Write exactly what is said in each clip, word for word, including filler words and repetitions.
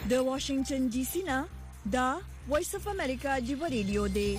د واشنگټن ډي سي نه دا وایس اف امریکا جوړ ریډیو دی.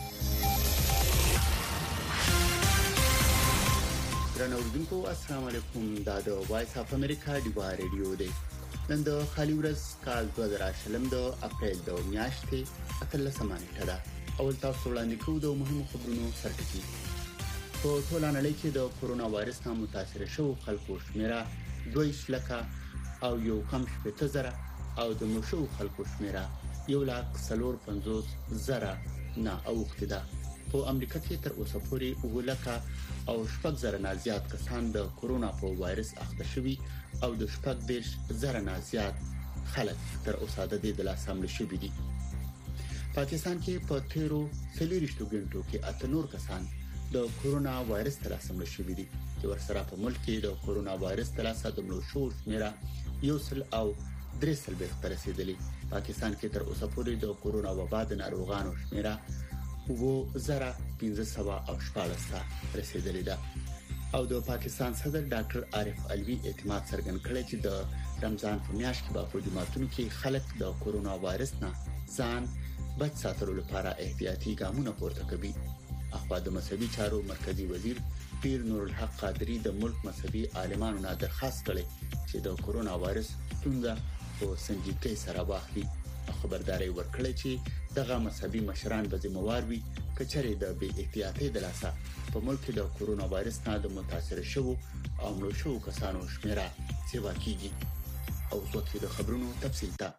درنو اوردونکو السلام علیکم. دا د وایس اف امریکا جوړ ریډیو دی. نن د خالي ورځ کال دوه زره شلم د اپریل د میاشتې اتلسمه نیټه ده. اول تاسو وړاندې کوو د مهمو خبرونو سرټکی. په ټول نړۍ کې د کورونا وایرس نه متاثر شوو خلکو شمیره دوه لکه او یو کم شپږ زره او د مشو خلکو شمیره یو لک څلور پنځوس زره نه اوخته ده. په امریکا کې تر اوسه پورې اوه لکه او شپږ زره نه زیات کسان د کورونا په وایرس اخته شوي او د شپږ دیش زره نه زیات خلک تر اوسه د دې د لاسامل شوي دي. پاکستان کې په تیرو سلیریشتو غنټو کې اته نور کسان د کورونا وایرس تر لاسامل شوي دي چې ورسره په ملک کې د کورونا وایرس تر لاسامل شو شمیره یو سل او درې سل به تر رسیدلی. پاکستان کې تر اوسه پورې د کورونا وبا د ناروغانو شمیره وو زره پنځه سوه او شپږ ته رسیدلی ده. او د پاکستان صدر ډاکټر عارف علوی اعتماد څرګند کړی چې د رمضان په میاشت کې په جمعتونو کې خلک د کورونا وایرس نه ځان بچ ساتلو لپاره احتیاطي ګامونه پورته کوي. اخوا د مذهبي چارو مرکزی وزیر پیر نور الحق قادری د ملک مذهبي عالمانو نه درخواست کړي چې د کورونا وایرس ستونزه په سنجیدګۍ سره واخلي. خبرداري ورکړي چې دغه مذهبي مشران به ذمہوار وي کچره د بې احتیاطۍ د لاسه په ملک د کورونا وایرس نه د متاثر شوو او مړو شوو کسانو شمیره سیوا کیږي. او څوک د خبرونو تفصیل ته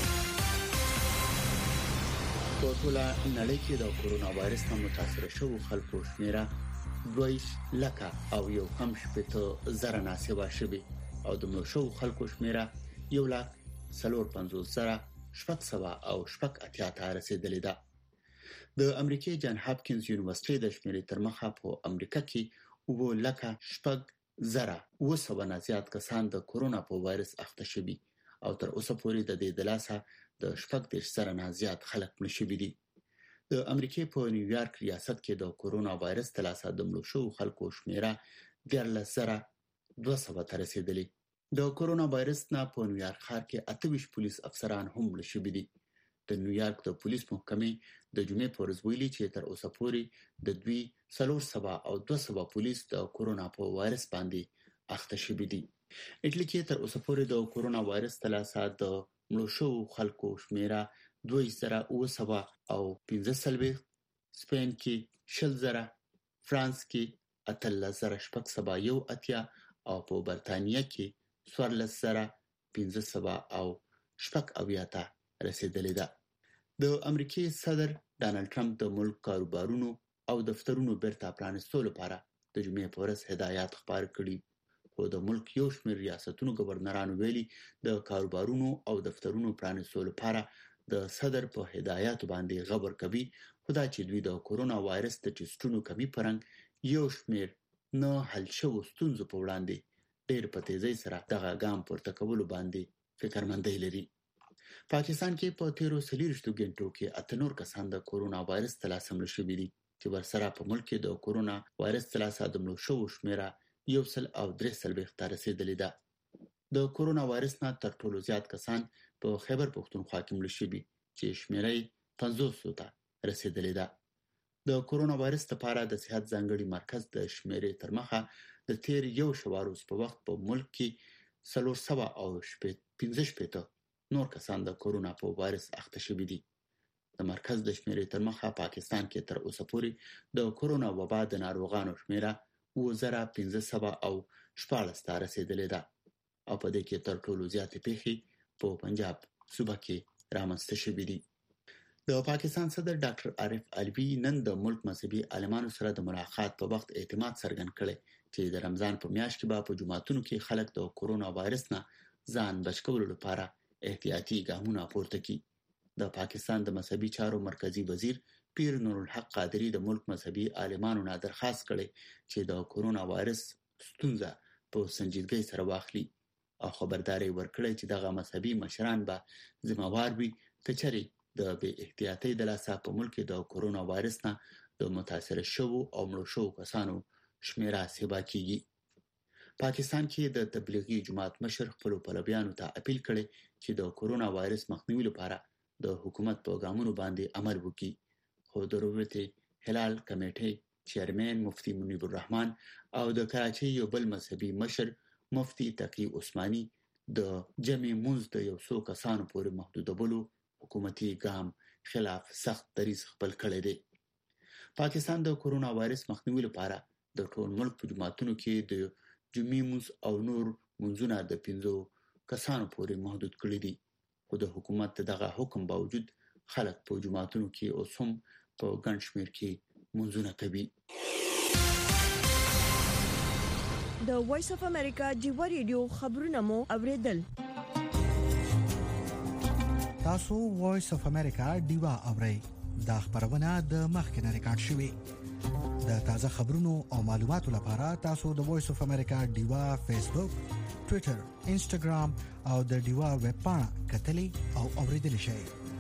په ټول نړۍ کې د کورونا وایرس نه متاثر شوو خلکو شمیره دوه لکه او یو کم شپږ زره نه سیوا شوي او د مړو شوو خلکو شمیره یو لک څلور پنځوس زره شپږ سوه او شپږ اتیا ته رسیدلې ده. د امریکای جان هاپکینز یونیورسيټي د شمیرې تر مخه په امریکا کې اوه لکه شپږ زره اوه سوه نه زیات کسان د کورونا په وایرس اخته شوي او تر اوسه پورې د دې د لاسه د شپږ دیش زره نه زیات خلک مړ شوي دي. د امریکای په نیویارک ریاست کې د کورونا وایرس د لاسه د مړو شوو خلکو شمیره دیارلس زره دوه سوه ته رسیدلې. د کورونا وایرس نه په نیویارک ښار کې اته ویشت پولیس افسران هم مړ شوي دي. د نیویارک د پولیس محکمې د جمعې په ورځ ویلي چې تر اوسه پورې د دوی څلور سوه او دوه سوه پولیس د کورونا په وایرس باندې اخته شوي دي. اټلی کې تر اوسه پورې د کورونا وایرس د لاسه د مړو شوو خلکو شمیره دوه زره اوه سوه او پنځه څلوېښت، سپین کې شل زره، فرانس کې اتلس زره شپږ سوه یو اتیا او په برتانیه کې څوارلس زره پنځه سوه او شپږ اویا ته رسیدلې ده. د امریکای صدر ډانلډ ټرمپ د ملک کاروبارونو او دفترونو بیرته پرانیستلو لپاره د جمعې په ورځ هدایات خپاره کړي. خو د ملک یو شمېر ریاستونو گورنرانو ویلي د کاروبارونو او دفترونو پرانیستلو لپاره د صدر په هدایاتو باندې غور کوي، خو دا چې دوی د کورونا وایرس د ټیسټونو کمی پرنګ یو شمېر نه حل شوو ستونزو په وړاندې ډېر په تیزۍ سره دغه ګام پورته کولو باندې فکرمندۍ لري. پاکستان کې په تیرو سلیریشتو غنټو کې اته نور کسان د کورونا وایرس د لاسه مړ شوي دي چې ورسره په ملک کې د کورونا وایرس د لاسه د مړو شوو شمیره یو سل او درې څلوېښت ته رسیدلې ده. د کورونا وایرس نه تر ټولو زیات کسان په خیبر پښتونخوا کې مړ شوي چې شمیره یې پنځوس ته رسیدلې ده. د کورونا وایرس لپاره د صحت ځانګړي مرکز د شمیرې تر مخه د تیر یو شواروز په وخت په ملک کې څلور سوه او پنځه شپېته نور کسان د کورونا په وایرس اخته شوي دي. د مرکز د شمیرې تر مخه پاکستان کې تر اوسه پورې د کورونا وبا د ناروغانو شمیره اوه زره پنځه سوه او شپاړس ته رسیدلې ده او په دې کې تر ټولو زیاتې پیښې په پنجاب صوبه کې رامنځته شوي دي. د پاکستان صدر ډاکټر عارف علوی نن د ملک مذهبي عالمانو سره د ملاقات په وخت اعتماد څرګند کړي چې د رمضان په میاشت کې به په جمعتونو کې خلک د کورونا وایرس نه ځان بچ کولو لپاره احتیاطي ګامونه پورته کړي. د پاکستان د مذهبي چارو مرکزی وزیر پیر نور الحق قادری د ملک مذهبي عالمانو نه درخواست کړي چې د کورونا وایرس ستونزه په سنجیدګۍ سره واخلي او خبرداري ورکړي چې دغه مذهبي مشران به ذمہوار وي کچري د بې احتیاطۍ د لاسه په ملک د کورونا وایرس نه د متاثر شوو او مړو شوو کسانو شمیره سیوا کیږي. پاکستان کې د تبلیغي جماعت مشر خپل پلویانو ته اپیل کړي چې د کورونا وایرس مخنیوي لپاره د حکومت په ګامونو باندې عمل وکړي. خو د روبرت هلال کمیټې چیرمن مفتي منیب الرحمن او د کراچۍ یو بل مذهبي مشر مفتي تقی عثماني د جمع منځ د یو څو کسانو پورې محدودولو حکومتي ګام خلاف سخت دریځ خپل کړی دی. پاکستان د کورونا وایرس مخنیوي لپاره د ټول ملک په جماعتونو کې د جمعې منځ او نور منځونه د پنځو کسانو پورې محدود کړي دي. خو د حکومت دغه حکم باوجود خلک په جماعتونو کې اوس هم په ګڼ شمېر کې منځونه کوي. د وایس اف امریکا ډیوا ریډیو خبرونه مو اوریدل. تاسو وایس اف امریکا ډیوا اورئ. دا خبرونه د مخکنه ریکارډ شوې. د تازه خبرونو او معلوماتو لپاره تاسو د وایس اف امریکا ډیوا فیسبوک، ټوئیټر، انسټاګرام او د ډیوا ویب پاڼه کتلې او اوریدل شئ.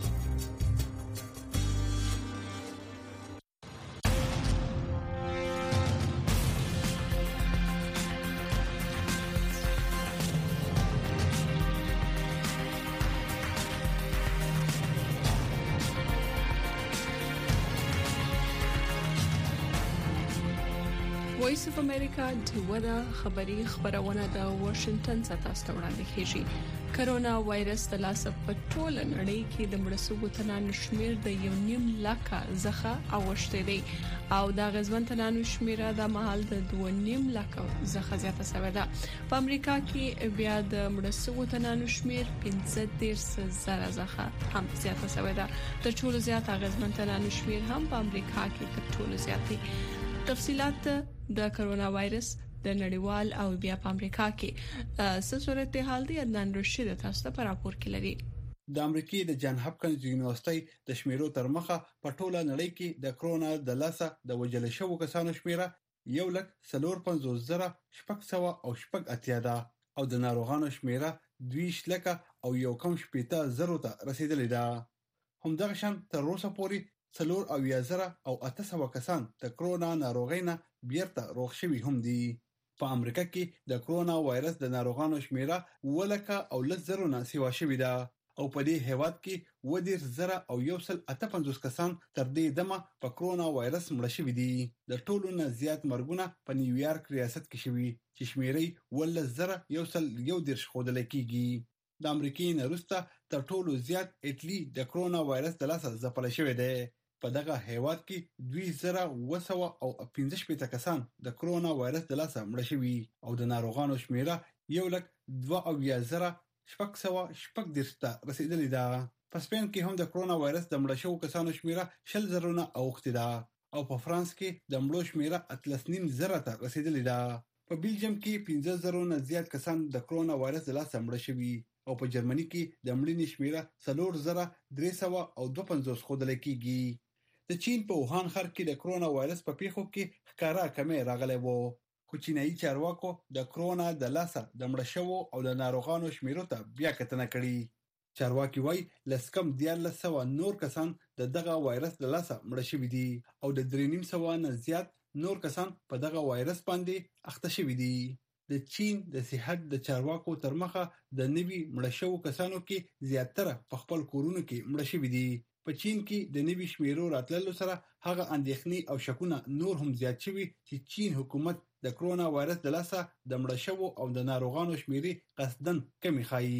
وایس اف امریکا ډیوا د خبري خبرونه د واشنگټن څخه تاسو وړاندې کیږي. کرونا وایرس د لاس په ټول نړۍ کې د مړسوبو تنانو شمیر د یو نیم لک څخه اوښته دی او د غزمن تنانو شمیر د محل د دوه نیم لک څخه زیاته شوې ده. په امریکا کې بیا د مړسوبو تنانو شمیر پنځه دېرش زره څخه هم زیاته شوې ده. تر ټولو زیات غزمن تنانو شمیر هم په امریکا کې تر ټولو زیات دي. تفصيلات د کرونا وایرس د نړیوال او بیا په امریکا کې څه صورت حال دی عدنان رشید تاسو ته راپور کې لري. د امریکای د جان هاپکینز یونیورسيټي د شمیرو تر مخه په ټوله نړۍ کې د کرونا د لاسه د وجل شوو کسانو شمیره یو لک سلور پنځوس زره شپږ سوه او شپږ اتیا ده او د ناروغانو شمیره دویش لک او یو کم شپېته زره ته رسیدلې ده. همدغه شان تر اوسه پورې څلور او یا زره او اته سوه کسان د کرونا ناروغۍ نه بیرته روغ شوي هم دي. په امریکا کې د کرونا وایرس د ناروغانو شمیره ولکه او لس زره نه سیوا شوې ده او په دې هیواد کې و دېرش زره او یو سل اته پنځوس کسان تر دې دمه په کرونا وایرس مړه شوي دي. د ټولو نه زیات مرګونه په نیویارک ریاست کې شوي چې شمیرې ولس زره یو سل یو دېرش ښودل کېږي. د امریکای نه وروسته تر ټولو زیات اټلی د کرونا وایرس د لاسه ځپل شوی دی. په دغه هیواد کې دوه زره اوه سوه او پنځه شپېته کسان د کرونا وایرس د لاسه مړه شوي او د ناروغانو شمیره یو لک دوه او یا زره شپږ سوه شپږ دېرش ته رسیدلې ده. په سپین کې هم د کرونا وایرس د مړه شوو کسانو شمیره شل زره نه اوښتې ده او په فرانس کې د مړو شمیره اتلس نیم زره ته رسیدلې ده. په بلجیم کې پنځه زره نه زیات کسان د کرونا وایرس د لاسه مړه شوي او په جرمني کې د مړینې شمیره څلور زره درې سوه او دوه پنځوس ښودل کېږي. د چین په ووهان ښار کې د کرونا وایرس په پیښو کې ښکارا کمی راغلی وو خو چینایي چارواکو د کرونا د لاسه د مړه شوو او د ناروغانو شمیرو ته بیا کتنه کړې. چارواکي وایي لس کم دیارلس سوه نور کسان د دغه وایرس د لاسه مړه شوي دي او د درې نیم سوه نه زیات نور کسان په دغه وایرس باندې اخته شوي دي. د چین د صحت د چارواکو تر مخه د نوي مړه شوو کسانو کې زیاتره په خپل کورونو کې مړه شوي دي. په چین کې د نوي شمیرو راتللو سره هغه اندېښنې او شکونه نور هم زیات شوي چې چین حکومت د کرونا وایرس د لاسه د مړه شوو او د ناروغانو شمیرې قصدن کمی ښایي.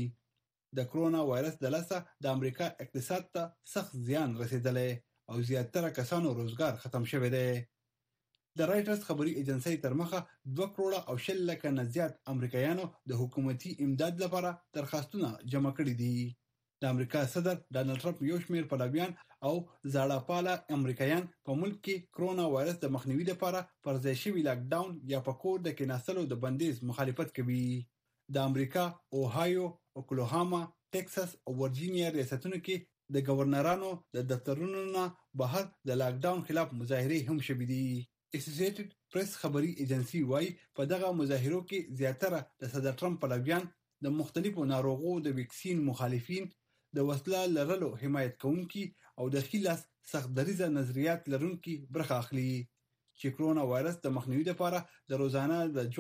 د کرونا وایرس د لاسه د امریکا اقتصاد ته سخت زیان رسیدلی او زیاتره کسانو روزګار ختم شوی دی. د رایټرز خبري ایجنسی تر مخه دوه کروڑه او شل لکه نه زیات امریکایانو د حکومتي امداد لپاره درخواستونه جمع کړي دي. د امریکا صدر ډانلډ ټرمپ یو شمېر پلویان او زاړه پاله امریکایان په ملک کې کرونا وایرس د مخنیوي لپاره پر ځای شوي لاک ډاون یا په کور د کېناستلو د بندیز مخالفت کوي. د امریکا اوهایو، اوکلاهاما، ټکساس او ورجینیا ریاستونو کې د گورنرانو د دفترونو نه بهر د لاک ډاون خلاف مظاهرې هم شوې دي. اسوسییټډ پریس خبري ایجنسی وايي په دغه مظاهرو کې زیاتره د صدر ټرمپ پلویان د مختلفو ناروغو د ویکسین مخالفین، د وسله لرلو حمایت کوونکي او د خلاص سخت دریزه نظریات لرونکي برخه اخلي چې کرونا وایرس د مخنیوي لپاره د روزانه د ژوند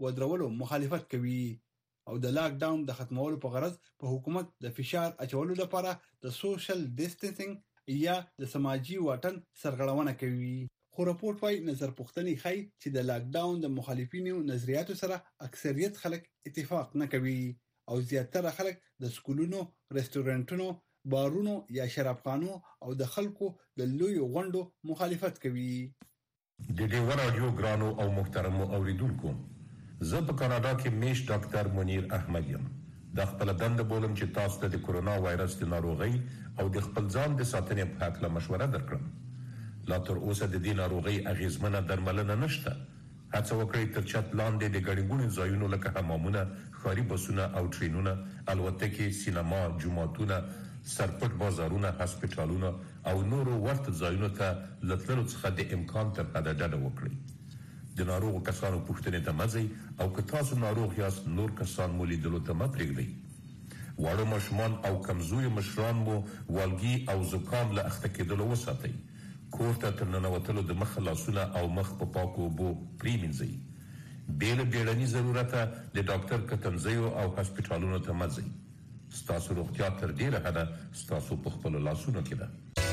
ودرولو مخالفت کوي او د لاک ډاون د ختمولو په غرض په حکومت د فشار اچولو لپاره د سوشل ډیسټنسینګ یا د سماجی واټن سرغړونه کوي. خو راپورټ وايي نظر پوښتنې ښيي چې د لاک ډاون د مخالفینو نظریاتو سره اکثریت خلک اتفاق نه کوي او زیاتره خلک د سکولونو، ریسټورانټونو، بارونو یا شرابخانو او د خلکو د لوی غونډو مخالفت کوي. د ډیو رادیو ګرانو او محترمو اوریدونکو، زه په کاناډا کې میش ډاکټر منیر احمد یم. د خپل دند بولم چې تاسو ته د کورونا وایرس د ناروغي او د خپل ځان د ساتنې په اړه مشوره درکړم. لا تر اوسه د دې ناروغي اغیزمنه درملنه نشته. هڅه وکړئ تر چت لاندې د ګڼګونو ځایونو لکه حمامونه، ښاري بسونه او ټرینونه، الوتکې، سینما، جوماتونه، سرپټ بازارونه، هسپتالونه او نورو ورته ځایونو ته له تللو څخه د امکان تر حده ډډه وکړئ. د ناروغو کسانو پوښتنې ته مه ځئ او که تاسو ناروغ یاست نور کسان مو لیدلو ته مه پرېږدئ. واړه ماشومان او کمزوري مشران مو والګي او زکام له اخته کېدلو وساتئ. کور ته تر ننوتلو د مخ لاسونه او مخ په پاکو اوبو پرېمینځئ. بې له بیړني ضرورته د ډاکټر کتنځیو او هسپتالونو ته مه ځئ. ستاسو روغتیا تر ډېره حده ستاسو په خپلو لاسونو کې ده.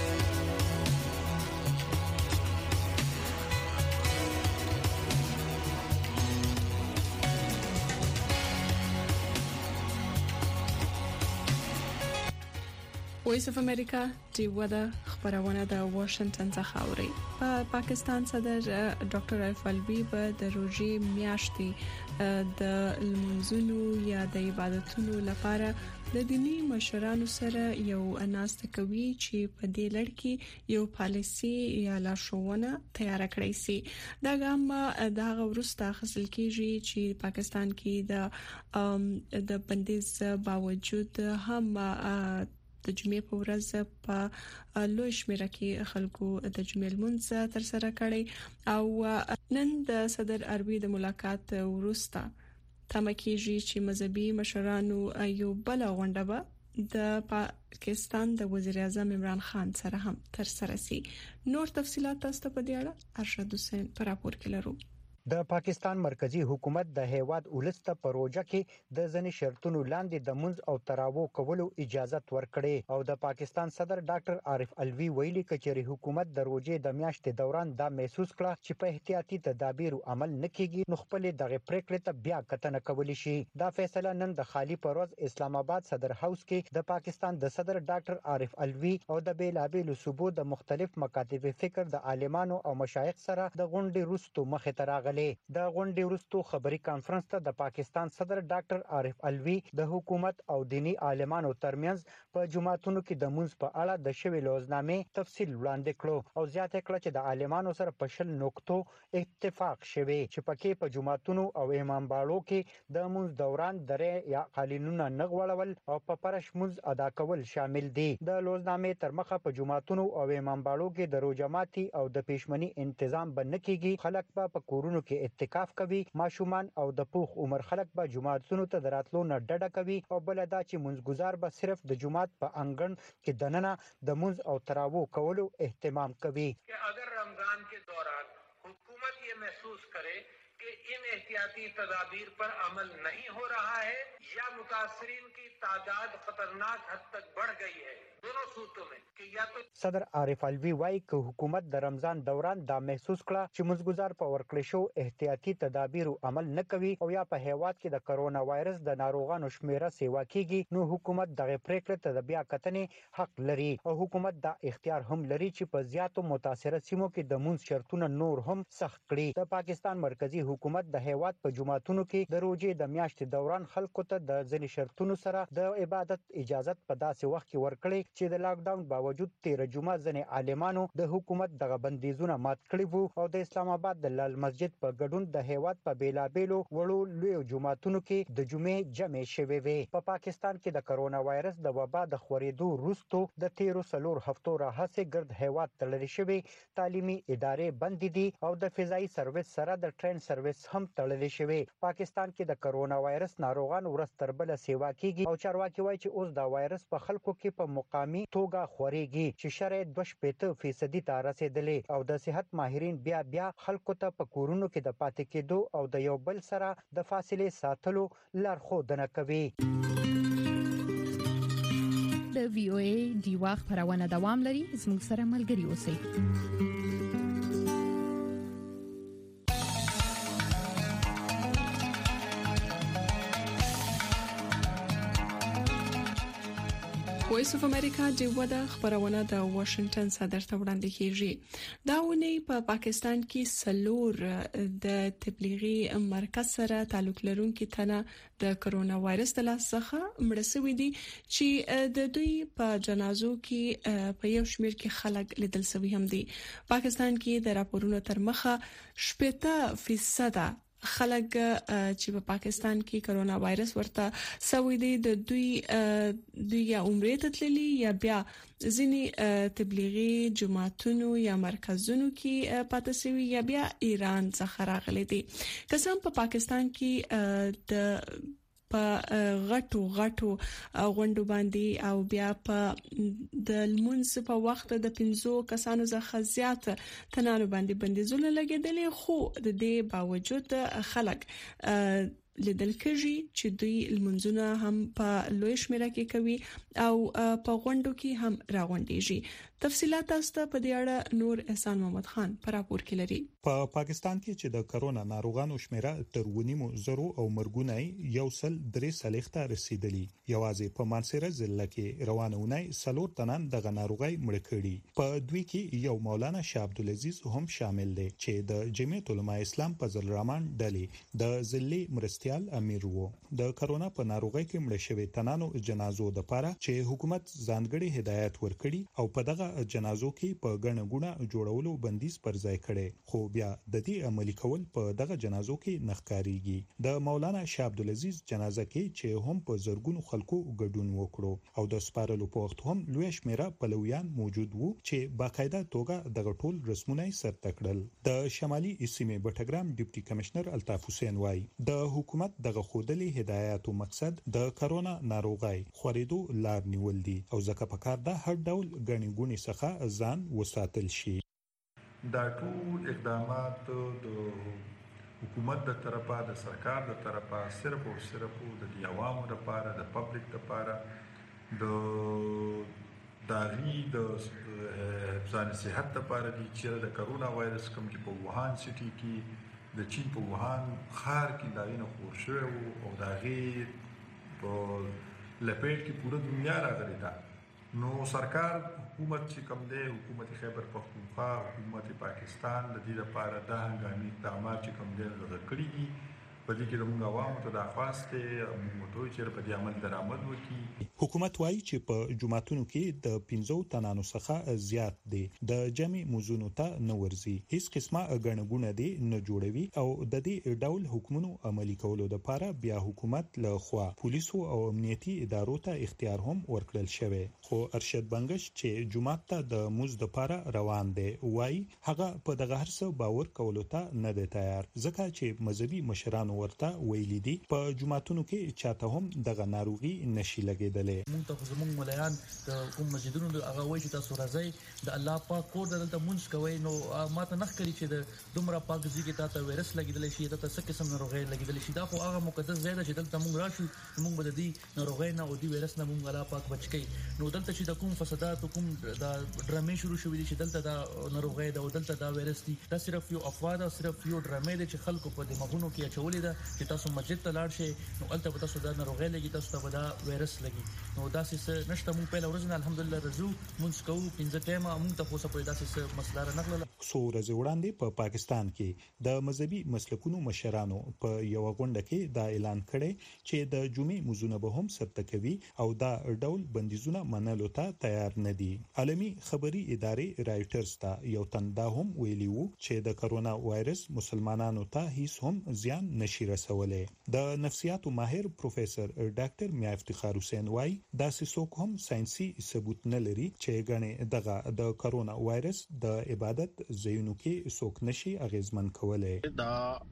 وایس اف امریکا ټیوه د خبرونه د واشنگټن څخه اوري. په پاکستان صدر ډاکټر عارف الوی به د روزې میاشتې د لمونځونو یا د عبادتونو لپاره د دینی مشرانو سره یو اناسته کوي چې په دې لړ کې یو پالیسي یا لارښوونه تیار کړی سي. دا ګام د هغه وروسته حاصل کیږي چې پاکستان کې د د بندیز باوجود هم د جمعې په ورځ په لوی شمېر کې خلکو د جمعې لمونځ تر سره کړی او نن د صدر عربي د ملاقات وروسته تمه کیږي چې مذهبي مشرانو یو بل غونډه به د پاکستان د وزیر اعظم عمران خان سره هم تر سره شي. نور تفصيلات تاسو ته په دې اړه ارشد حسین پر راپور کې لرو. د پاکستان مرکزی حکومت د هیواد ولسته پروژه کې د ځنې شرطونو لاندې د منځ او تراوو کولو اجازه ورکړي او د پاکستان صدر ډاکټر عارف الوی ویلي کچري حکومت د روزې د میاشتې دوران دا محسوس کړه چې په احتیاطي تدابیر عمل نکېږي نو خپل دغه پریکړې ته بیا کتنه کولی شي. دا فیصله نن د خالی پروز اسلام آباد صدر هاوس کې د پاکستان د صدر ډاکټر عارف الوی او د بیلابېلو صوبو د مختلف مکاتب فکر د عالمانو او مشایخ سره د غونډې وروسته مخې ته راغلي. د غونډې وروسته خبري کانفرنس ته د پاکستان صدر ډاکټر عارف الوی د حکومت او دینی عالمانو ترمنځ په جماعتونو کې د منځ په اړه د شوی لوزنامې تفصیل وړاندې کړو او زیاته کړه چې د عالمانو سره په شل نقطو اتفاق شوی چې پکې په جماعتونو او امام باړو کې د منځ دوران درې یا قالینونه نغوړول او په پرش منځ ادا کول شامل دي. د لوزنامې تر مخه په جماعتونو او امام باړو کې د روجماتي او د پېشمنی تنظیم بنه کیږي. خلک په کورونو کې اتکاف کوي. ماشومان او د پوخ عمر خلک به جماعتونو ته دراتلو نه ډډه کوي او بل دا چې منځګزار به صرف د جماعت په انګړ کې دننه د منځ او تراوو کولو اهتمام کوي. کہ اگر رمضان کے دوران حکومت یہ محسوس کرے کہ ان احتیاطی تدابیر پر عمل نہیں ہو رہا ہے یا متاثرین کی تعداد خطرناک حد تک بڑھ گئی ہے دونوں صورتوں میں کہ یا تو صدر عارف الوی وايي چې حکومت د رمضان دوران دا محسوس کړه چې منځګزار په ورکړې شو احتیاطي تدابیر عمل نه کوي او یا په هیواد کې د کرونا وایرس د ناروغانو شمیره سیوا کیږي نو حکومت دغه پریکړه ته د بیا کتنې حق لري او حکومت دا اختیار هم لري چې په زیاتو متاثره سیمو کې د منځ شرطونه نور هم سخت کړي. د پاکستان مرکزی حکومت د هیواد په جماعتونو کې د روزې د میاشتې دوران خلکو ته د ځنې شرطونو سره د عبادت اجازه په داسې وخت کې ورکړي چې د لاک ډاون باوجود تیر جمعه ځنې عالمانو د حکومت دغه بندیزونه مات کړي وو او د اسلام آباد د لال مسجد په ګډون د هیواد په بیلابېلو وړو لوی جماعتونو کې د جمعې جمع شوي وي. په پاکستان کې د کرونا وایرس د وبا د خورېدو وروسته د تیرو څلور هفتو راهیسې ګرد هیواد تړل شوی تعلیمي ادارې بند دي او د فضایي سرویس سره د ټرین سرویس هم تړلې شوی. پاکستان کې د کرونا وایرس ناروغانو ورځ تر بله سیوا کیږي او چارواکي وایي چې اوس دا وایرس په خلکو کې په مقامی توګه خوريږي چې شرایط دوه شپږ فیصدي ته رسیدلې او د صحت ماهرین بیا بیا خلکو ته په کورونو کې د پاتې کېدو او د یو بل سره د فاصلې ساتلو لارښودنه کوي. د وی او ای دیوا خبرونه دوام لري. زموږ سره ملګري اوسئ. وایس اف امریکا د ودا خبرونه د واشنگټن صدر ته وړاندې کیږي. دا ونی په پاکستان کې سلور د تبلیغي مرکز سره تعلق لرونکي تنه د کرونا وایرس د لاس څخه مړ شوی دي چې د دوی په جنازو کې په یو شمېر کې خلک لیدل شوی هم دي. پاکستان کې د راپورونو تر مخه شپږ فیصد خلک چې په پاکستان کې کرونا وایرس ورته سوي دي د دوی دوی یا عمره ته تللي یا بیا ځینی تبلیغي جماعتونو یا مرکزونو کې پاتې شوی یا بیا ایران څخه راغلي دي. قسم په پاکستان کې د په غټو غټو غونډو باندې او بیا په د لمونځ په وخت د پنځو کسانو څخه زیات تنانو باندې بندیزونه لګیدلې، خو د دې باوجود خلک لیدل کېږي چې دوی لمونځونه هم په لوی شمیره کې کوي او په غونډو کې هم راغونډيږي. تفصيلات تاسو ته په دې اړه نور احسان محمد خان پر راپور کې لري. په پاکستان کې چې د کرونا ناروغانو شمیره تر ونیمو زرو او مرګونی یو سل درې سلیخته رسیدلی. یوازې په مانسهره ضلع کې روانونه سلور تنان د ناروغي مړ کړي. په دوی کې یو مولانا شاه عبد العزيز هم شامل دی چې د جمعیت علماء اسلام په ځل رحمان ډلې د ضلع مرستيال امیر وو. د کرونا په ناروغي کې مړ شوی تنانو جنازو د پاره چې حکومت ځانګړي هدایت ورکړي او په دغه جنازو کې په غنه غونه جوړولو بندیز پر ځای کړي، خو بیا د دې عملی کول په دغه جنازو کې نخکاریږي. د مولانا شاه عبد العزيز جنازه کې چې هم په زرګونو خلکو ګډون وکړو او د سپارلو په وخت هم لوی شمیره پلویان موجود وو چې باقاعده توګه دغه ټول رسمونه سرته کړل. د شمالي سیمې بټګرام ډیپټي کمشنر الطاف حسین وای د حکومت دغه خودلې هدایت او مقصد د کرونا ناروغي خوريدو لار نیول دي او ځکه په کار ده هر ډول غني ګونی څخه ځان وساتل شي. دا ټول اقدامات د حکومت د طرفه د سرکار د طرفه صرف او صرف د عوامو لپاره د پبلک لپاره د داغي د ځان صحت لپاره دي چې د کرونا وایرس کوم چې په ووهان سټي کې د چین په ووهان ښار کې داینه خور شوی او داغي په لپیټ کې پوره دنیا راغلي ده. نو سرکار حکومت چې کوم دی حکومت خیبر پختونخوا حکومت پاکستان د دې لپاره د هنګامي اقدامات چې کوم دی لږ کړی دي. په دې کې موږ عوامو ته د خواسته موږ ته چې په دې عمل درآمد وکړي. حکومت وایي چې په جماعتونو کې د پنځو تنانو څخه زیات دي د جمعي موزونو ته نه ورزي، هیڅ قسمه غنګونه دي نه جوړوي او د دې ډول حکمونو عملي کولو لپاره بیا حکومت له خوا پولیسو او امنیتي ادارو ته اختیار هم ورکړل شوی. خو ارشد بنگش چې جماعت ته د موز لپاره روان دی وایي هغه په دغه هرڅه باور کولو ته نه دی تیار، ځکه چې مذهبي مشرانو ورته ویلي دي په جماعتونو کې چاته هم دغه ناروغي نشي لګیدلې. مونږ ته زموږ مليان د کوم مسجدونو د هغه وایي چې تاسو راځي د الله پاک کور دلته مونږ کوي، نو ماته نه ښکاري چې د دومره پاک ځای کې تاسو وایرس لګیدل شي، تاسو څه قسم ناروغي لګیدل شي. دا خو هغه مقدس ځای دی چې دلته مونږ راشو مونږ به د دې ناروغي نه او د وایرس نه مونږ الله پاک بچ کړي. نو دلته چې د کوم فسادات کوم د ډرامې شروع شوې دي چې دلته دا ناروغي دا دلته دا وایرس دي، دا صرف یو افوا ده، صرف یو ډرامې ده چې خلکو په دماغونو کې اچولې ده چې تاسو مسجد ته لاړ شئ نو البته به تاسو دا ناروغي لګي، تاسو ته دا وایرس لګي. نو دا څه نشته. مونږ په لورځنه الحمدلله رجو مونږ کوو پنځه ټیمه مونږ ته خو څه پیدا څه مسله نه غلله. څو ورځې وړاندې په پاکستان کې د مذهبي مسلکونو مشرانو په یو غونډه کې دا اعلان کړي چې د جمعې موزونه به هم سرته کوي او دا ډول بندیزونه منلو ته تیار نه دي. عالمي خبري ادارې رایټرز ته یو تن دا هم ویلي وو چې د کرونا وایرس مسلمانانو ته هیڅ هم زیان نشي رسولای. د نفسیاتو ماهر پروفیسور ډاکټر میا افتخار حسین وای دا څوک هم ساينسي ثبوت نه لري چې غنې دغه د کرونا وایرس د عبادت ځایونو کې څوک نشي اغیزمن کولای. دا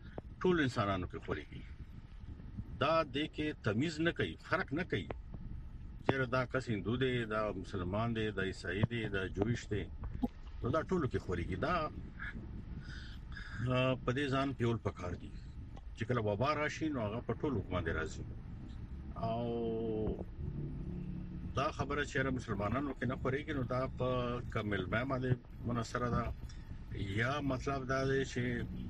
ټول انسانانو کې خوريږي دا د کې تمیز نه کوي فرق نه کوي چیرې دا کس هندو دی دا مسلمان دی دا عیسائی دی دا جویش دی نو دا ټول کې خوريږي دا په دې ځان پیول پکار دي چې کله وبا راشي نو هغه په ټول حکومت راځي او دا خبره چې مسلمانانو کې نه خوريږي نو دا په کامل باندې مناسره ده یا مطلب دا دی چې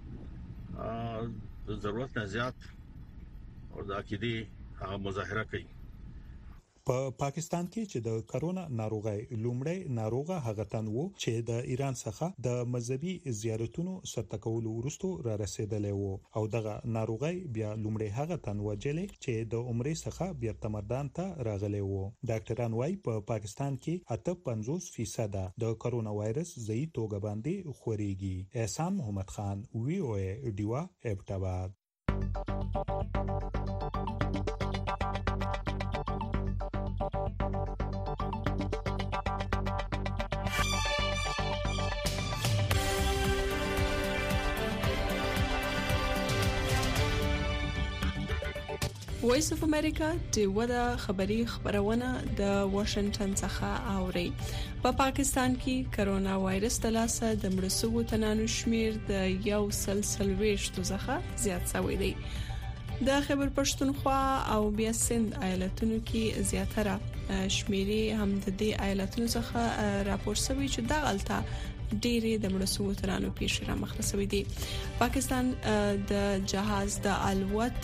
ضرورت نه زیات او دا کې دي مظاهره کوي په پاکستان کې چې د کرونا ناروغي لومړی ناروغه هغه تن وو چې د ایران څخه د مذهبي زیارتونو سرتکولو وروسته را رسیدلی وو او دغه ناروغي بیا لومړی هغه تن وجلې چې د عمرې څخه بیا تمردان ته راغلی وو ډاکټران وايي په پاکستان کې اته پنځوس فیصد د کرونا وایرس ځای توګه باندې خوريږي احسان محمد خان وی او ای ډیوا ابټاباد وایس اف امریکا د ودا خبری خبرونه د واشنگټن څخه اوري په پاکستان کې کرونا وایرس تلاسه د مړسوو تنانو شمیر د یو سلسل ویشتو څخه زیات شوی دی د خیبر پښتونخوا او بیا سند ایالتونو کې زیاتره شمیرې هم د دې ایالتونو څخه راپور شوی چې د غلطه ډېرې د مړسوو تنانو پیښې را مخته شوی دي پاکستان د جهاز د الوت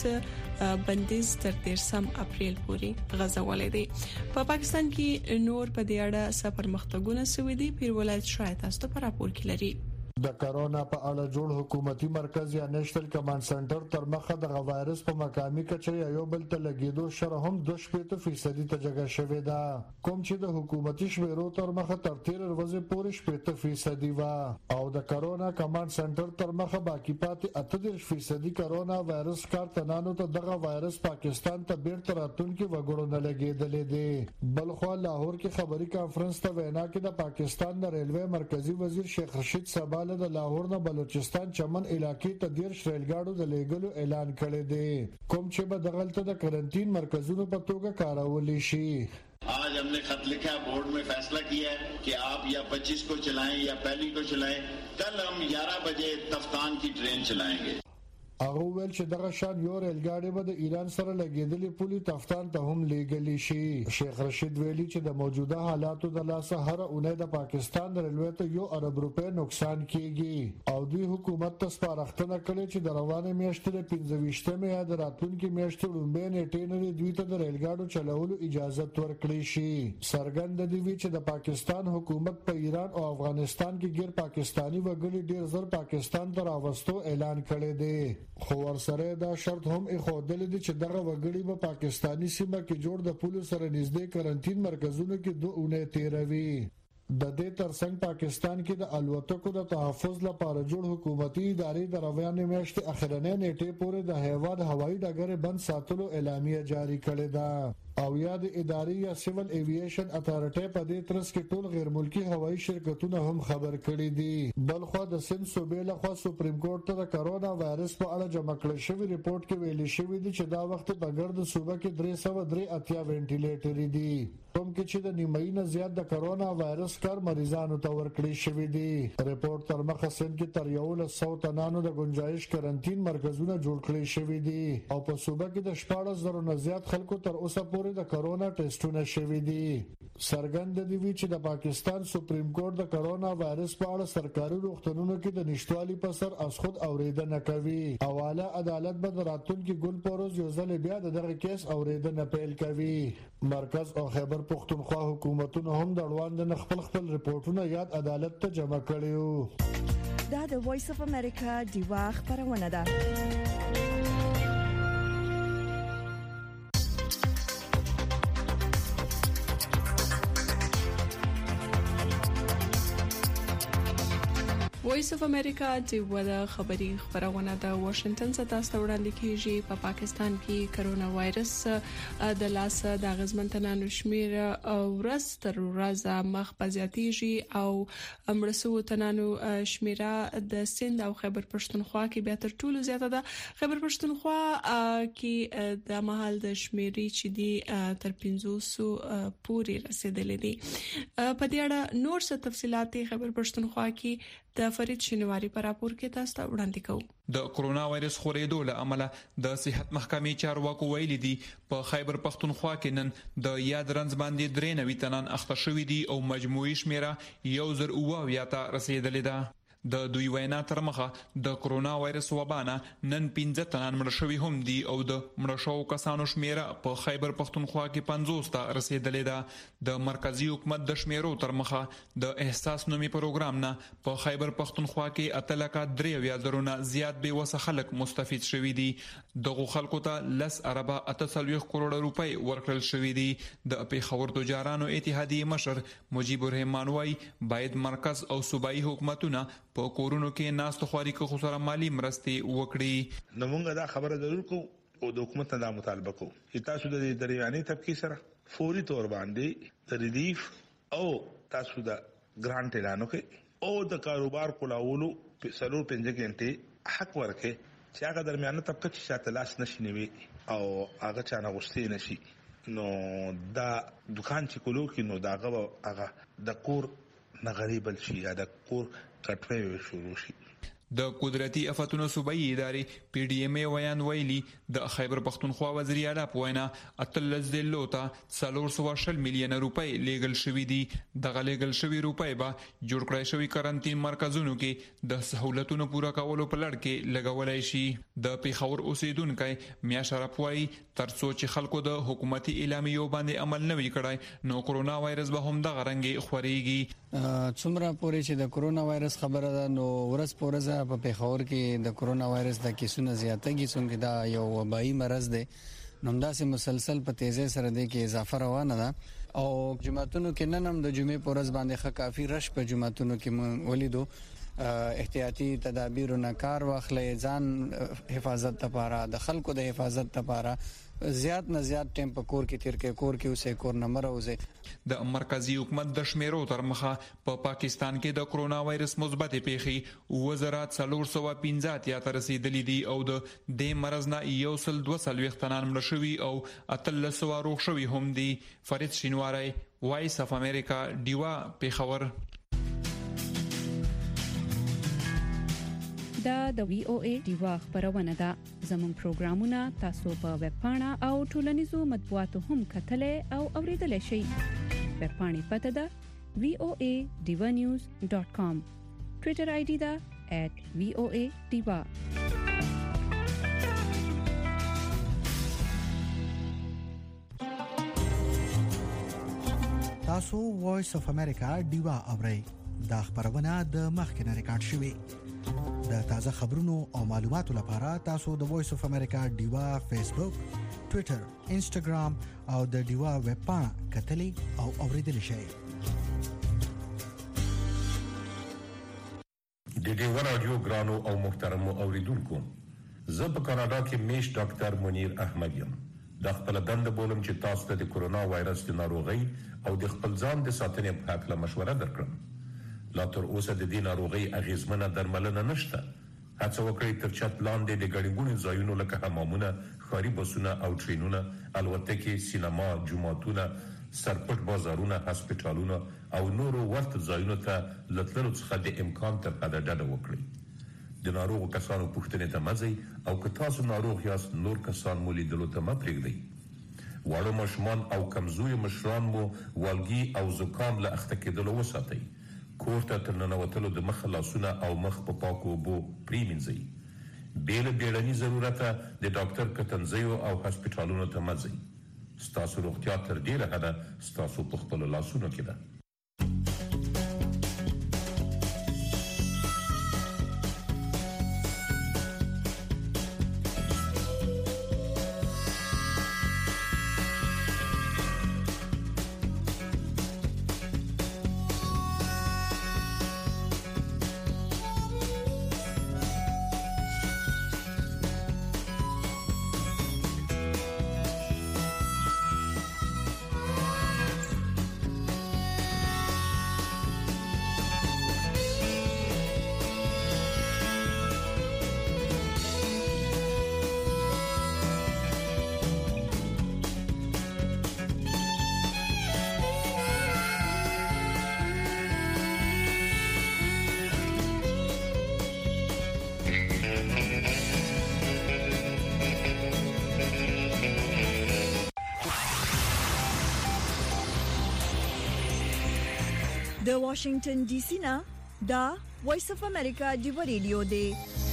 بندیز تر دیرشم اپریل پورې غځولې دي په پا پاکستان کې نور په دې اړه سفر مختګونه سوي دي پیر ولایت شاید تاسو په راپور کې لري د کرونا په اړه جوړ حکومتي مرکز یا نېشنل کمانډ سنټر تر مخه د وایرس په مقامي کچه یو بل ته لګیدو شر هم دوه شپږ فیصد ته جګه شوې ده کوم چې د حکومتي شمیرو تر مخه تر تیر ورځې پورې شپږ فیصد و او د کرونا کمانډ سنټر تر مخه باقی پاتې اته فیصد کرونا وایرس کارتنانو ته دغه وایرس پاکستان ته بیرته راتلونکي وګړو نه لګیدلې دي بلخو لاهور کې خبري کانفرنس ته وینا کې د پاکستان د ریلوے مرکزی وزیر شیخ رشید سبا د لاهور نه بلوچستان چمن علاقې ته ډیر ریلګاډو د لیګلو اعلان کړی دی کوم چې به دغلت د کرنټین مرکزونو په توګه کارول شي आज हमने खत लिखा बोर्ड में फैसला किया है कि आप या पच्चीस को चलाएं या पहली को चलाएं कल हम ग्यारह बजे तफ्तान की ट्रेन चलाएंगे هغه ول چې دغه شان یو ریلګاډي به د ایران سره لګیدلې پولي تفتان ته هم لیږلی شي شیخ رشید ویلي چې د موجوده حالاتو د لاسه هر اونۍ د پاکستان د ریلوے ته یو ارب روپے نقصان کیږي او دوی حکومت ته سپارښتنه کړې چې د روانه میاشتې د پنځه ویشتمې یا د راتلونکي میاشتې لومړۍ نیټې نه دوی ته د ریلګاډو چلولو اجازه ورکړي شي څرګند دی چې د پاکستان حکومت په ایران او افغانستان کې غیر پاکستانی وګړي ډیر زر پاکستان ته راوستو اعلان کړی دی خو ورسره دا شرط هم اخودل دي چې دغه وګړي په پاکستانی سیمه کې جوړ د پولیسو سره نږدې کرنټین مرکزونو کې دوه اونۍ تیروي د دې ترڅنګ پاکستان کې د الوتکو د تحفظ لپاره جوړ حکومتي ادارې د روانې میاشتې اخرنۍ نیټې پورې د هیواد هوایي ډګر بند ساتلو اعلامیه جاری کړې ده او یا د ادارې یا سیول ایوییشن اتارټي په دې ترڅ کې ټول غیر ملکی هوایي شرکتونه هم خبر کړي دي بلخو د سند صوبې لخوا سپریم کورټ ته د کرونا وایرس په اړه جمع کړل شوی ریپورت کې ویل شوی دی چې دا وخت په ګرد صوبه کې درې سوه درې اتیا وینټیلیټر دي کوم کې چې د نیمایي نه زیات د کرونا وایرس کار مریضانو ته ورکړي شوی دي ریپورت تر مخه سند کې تر یو له سو تنانو د گنجائش کرنټین مرکزونه جوړ کړي شوی دي او په صوبه کې د شپږ زره نه زیات خلکو تر اوسه پورې د کرونا ټیسټونه شوي دي څرګند دی چې د پاکستان سپریم کورټ د کرونا وایرس په اړه سرکاري روغتونونو کې د نشټوالي په سر از خود اوریدنه کوي او اعلی عدالت به د راتلونکي ګل پروز یو ځل بیا دغه کیس اوریدنه پیل کوي مرکز او خیبر پښتونخوا حکومتونو هم د اړوند نه خپل خپل ریپورتونه یاد عدالت ته جمع کړیو دا د وایس اف امریکا دیوا خبرونه ده وایس اف امریکا چې ودا خبري خبرونه د واشنگټن څخه تاسو وړاندې کیږي په پا پاکستان کې کرونا وایرس د لاس د غزمنتنانو شمیر ورځ تر ورځې مخ په زیاتېږي او امرسو تنانو شمیره د سند او خیبر پښتونخوا کې به تر ټولو زیاته ده. خیبر پښتونخوا کې د محل د شمیرې چې دی تر پنځوس پورې رسیدلې دي. په دې اړه نور څه تفصيلات خیبر پښتونخوا کې د فرید شینواری پر راپور کې تاسو ته وړاندې کوو. د کرونا وایرس خورېدو له امله د صحت محکمې چارواکو ویلي دي په خیبر پښتونخوا کې نن د یاد رنځ باندې درې نوي تنان اخته شوي دي او مجموعي شمیره یو زر اوه اویا ته رسیدلې ده. د دوی وینا تر مخه د کرونا وایرس وبانه نن پنځه تنان مړ شوي هم دي او د مړ شوو کسانو شمیره په خیبر پښتونخوا کې پنځوس ته رسیدلې ده. د مرکزی حکومت د شمیرو تر مخه د احساس نومي پروګرام نه په خیبر پښتونخوا کې اتلکه درې اویا زرونه زیات به وسه خلک مستفید شوي دي. دغه خلکو ته لس اربه اتصالوي کروڑ روپۍ ورکړل شوي دي. د پیښور تجارانو اتحادیه مشر مجيب الرحمن وايي باید مرکز او صوبایي حکومتونه په کورونو کې ناست خواري کو خساره مالی مرستې وکړي. نو موږ دا خبره ضرور کو او د حکومت نه مطالبه کو چې تاسو د دریاني طبقه سره فوري تور باندې د ریلیف او تاسو د ګرانټ اعلان وکړي او د کاروبار کولاولو په سلور پنځه غنټه حق ورکړي چې هغه درمیانه طبقه چې شاته لاس نشي نیوي او هغه چانه غوښتي نشي. نو دا دکان چې کولو کې نو دا هغه د کور نه غریب شي یا د کور کټوي شروع شي. د قدرتي آفاتونو صوبایي ادارې پی ډی ایم ای ویان ویلي د خیبر پښتونخوا وزیر اعلی په وینا اتلس دلوتا څلور سوه شل میلیونه روپۍ لیږل شوي دي. دغه لیږل شوي روپۍ به جوړ کړای شوي کرنټین مرکزونو کې د سہولتونو پوره کولو په لړ کې لګولای شي. د پیښور اوسیدونکو میا شرف وايي ترڅو چې خلکو د حکومتي اعلامیو باندې عمل نه وي کړای نو کرونا وایرس به هم دغه رنګ خوريږي. څومره پورې چې د کرونا وایرس خبره ده نو ورځ په ورځ په پیښور کې د کرونا وایرس د کیسونو زیاتېږي څنګه دا یو وبایي مرض دی نو همداسې مسلسل په تیزی سره د کې اضافه روانه ده او جمعتونو کې نن هم د جمعې په ورځ باندې ښه کافي رش په جمعتونو کې ولیدو. احتیاطي تدابیرونه کار واخلې ځان حفاظت لپاره د خلکو د حفاظت لپاره زیات نه زیات ټیم په کور کې تیر کې کور کې اوسې کور نه مروزه. د مرکزی حکومت د شمیرو تر مخه په پا پاکستان کې د کرونا وایرس مثبت پیښې وزارت څلور سوه پنځه اتیا ته رسیدلې دي او د دې مرض نه یو سل دوه څلوېښت تنان مړه شوي او اتلس سوه روغ شوي هم دي. فرید شینواری وایس اف امریکا ډیوا پیښور. دا د وی او ای ډیوا خبرونه ده. زموږ پروګرامونه تاسو په ویب پاڼه او ټولنیزو مطبوعاتو هم کتلای او اوریدلای شئ. ویب پاڼې پته ده وی او ای ډیوا نیوز ډاٹ کام. ټوئیټر آی ډي ده ایٹ وی او ای ډیوا. تاسو وایس اف امریکا ډیوا اورئ. دا خبرونه د مخکنه ریکارډ شوې. د تازه خبرونو او معلوماتو لپاره تاسو د وایس اف امریکا ډیوا فیسبوک، ټوئیټر، انسټاګرام او د ډیوا ویب پاڼه کتلی او اوریدلی شئ. د ډیوا رادیو ګرانو او محترمو اوریدونکو، زه په کاناډا کې میش ډاکټر منیر احمد یم. د خپل دند بولم چې تاسو ته د کرونا وایرس د ناروغي او د خپل ځان د ساتنې په اړه مشوره درکړم. لا تر اوسه د دې ناروغي اغیزمنه درملنه نشته. هڅه وکړئ تر چت لاندې د ګڼې ځایونو لکه حمامونه، ښاري بسونه او ټرینونه، الوتکې، سینما، جوماتونه، سرپټ بازارونه، هسپتالونه او نورو ورته ځایونو ته له تللو څخه د امکان تر حده ډډه وکړئ. د ناروغو کسانو پوښتنې ته مه ځئ او که تاسو ناروغ یاست نور کسان مو لیدلو ته مه پرېږدئ. واړه ماشومان او کمزوري مشران مو والګي او زکام له اخته کېدلو وساتئ. کور ته تر ننوتلو د مخ لاسونه او مخ په پاکو اوبو پریمنځئ. بې له بیړني ضرورته د ډاکټر کتنځیو او هسپتالونو ته مه ځئ. ستاسو روغتیا تر ډېره حده ستاسو په خپلو لاسونو کې ده. د واشنگټن ډي سي نه دا وایس اف امریکا دی ریډیو دی.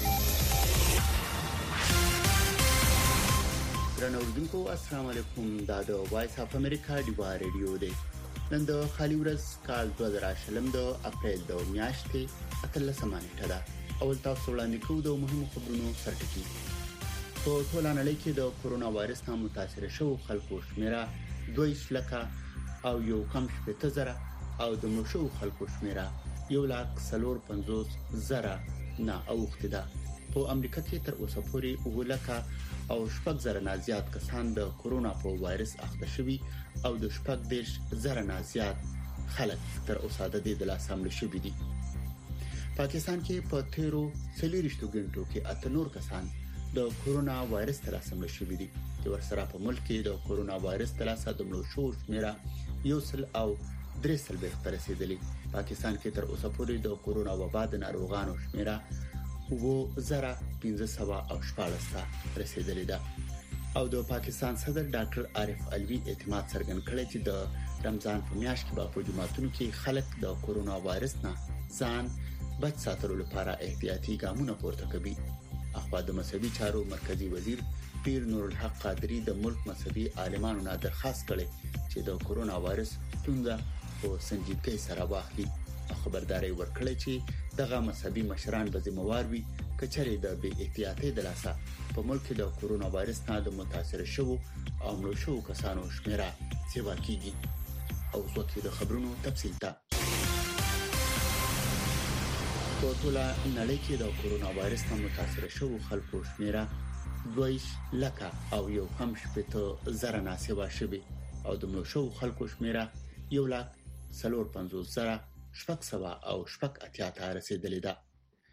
رنوردونکو السلام علیکم. دا د وایس اف امریکا دی ریډیو دی. نن د خالي ورځ کال دوه زره شلم د اپریل د میاشتې اتلسمه نیټه ده. اول تاسو وړاندې کوو د مهمو خبرونو سرټکی. په ټول نړۍ کې د کورونا وایرس نه متاثر شوو خلکو شمیره دوه لکه او یو کم شپږ زره او د مړو شوو خلکو شمیره یو لک څلور پنځوس زره نه اوښته ده. په امریکا کې تر اوسه پورې اوه لکه او شپږ زره نه زیات کسان د کورونا په وایرس اخته شوي او د شپږ دیرش زره نه زیات خلک تر اوسه د دې د لاسه مړ شوي دي. پاکستان کې په تیرو څلوېښتو غنټو کې اته نور کسان د کورونا وایرس تر لاسه مړ شوي دي. د ورسره په ملک کې د کورونا وایرس تر لاسه د مړو شوو شمیره یو سل او درې سل به تر رسیدلی. پاکستان کې تر اوسه پورې د کورونا وبا د ناروغانو شمیره وو زره پنځه سوه او شپږ ته رسیدلی ده. او د پاکستان صدر ډاکټر عارف علوی اعتماد څرګند کړی چې د رمضان په میاشت کې په جمعتونو کې خلک د کورونا وایرس نه ځان بچ ساتلو لپاره احتیاطي ګامونه پورته کوي. اخوا د مذهبي چارو مرکزی وزیر پیر نور الحق قادری د ملک مذهبي عالمانو نه درخواست کړي چې د کورونا وایرس ستونزه په سنجیدګۍ سره واخلي. خبرداري ورکړي چې دغه مذهبي مشران به ذمہوار وي کچري د بې احتیاطۍ د لاسه په ملک کې د کورونا وایرس نه د متاثر شوو او مړو شوو کسانو شمیره سیوا کیږي. او څوک د خبرونو تفصیل ته په ټول نړۍ کې د کورونا وایرس نه متاثر شوو خلکو شمیره دوه لکه او یو کم شپږ زره نه سیوا شوي او د مړو شوو خلکو شمیره یو لک څلور پنځوس زره شپږ سوه او شپږ اتیا ته رسیدلې ده.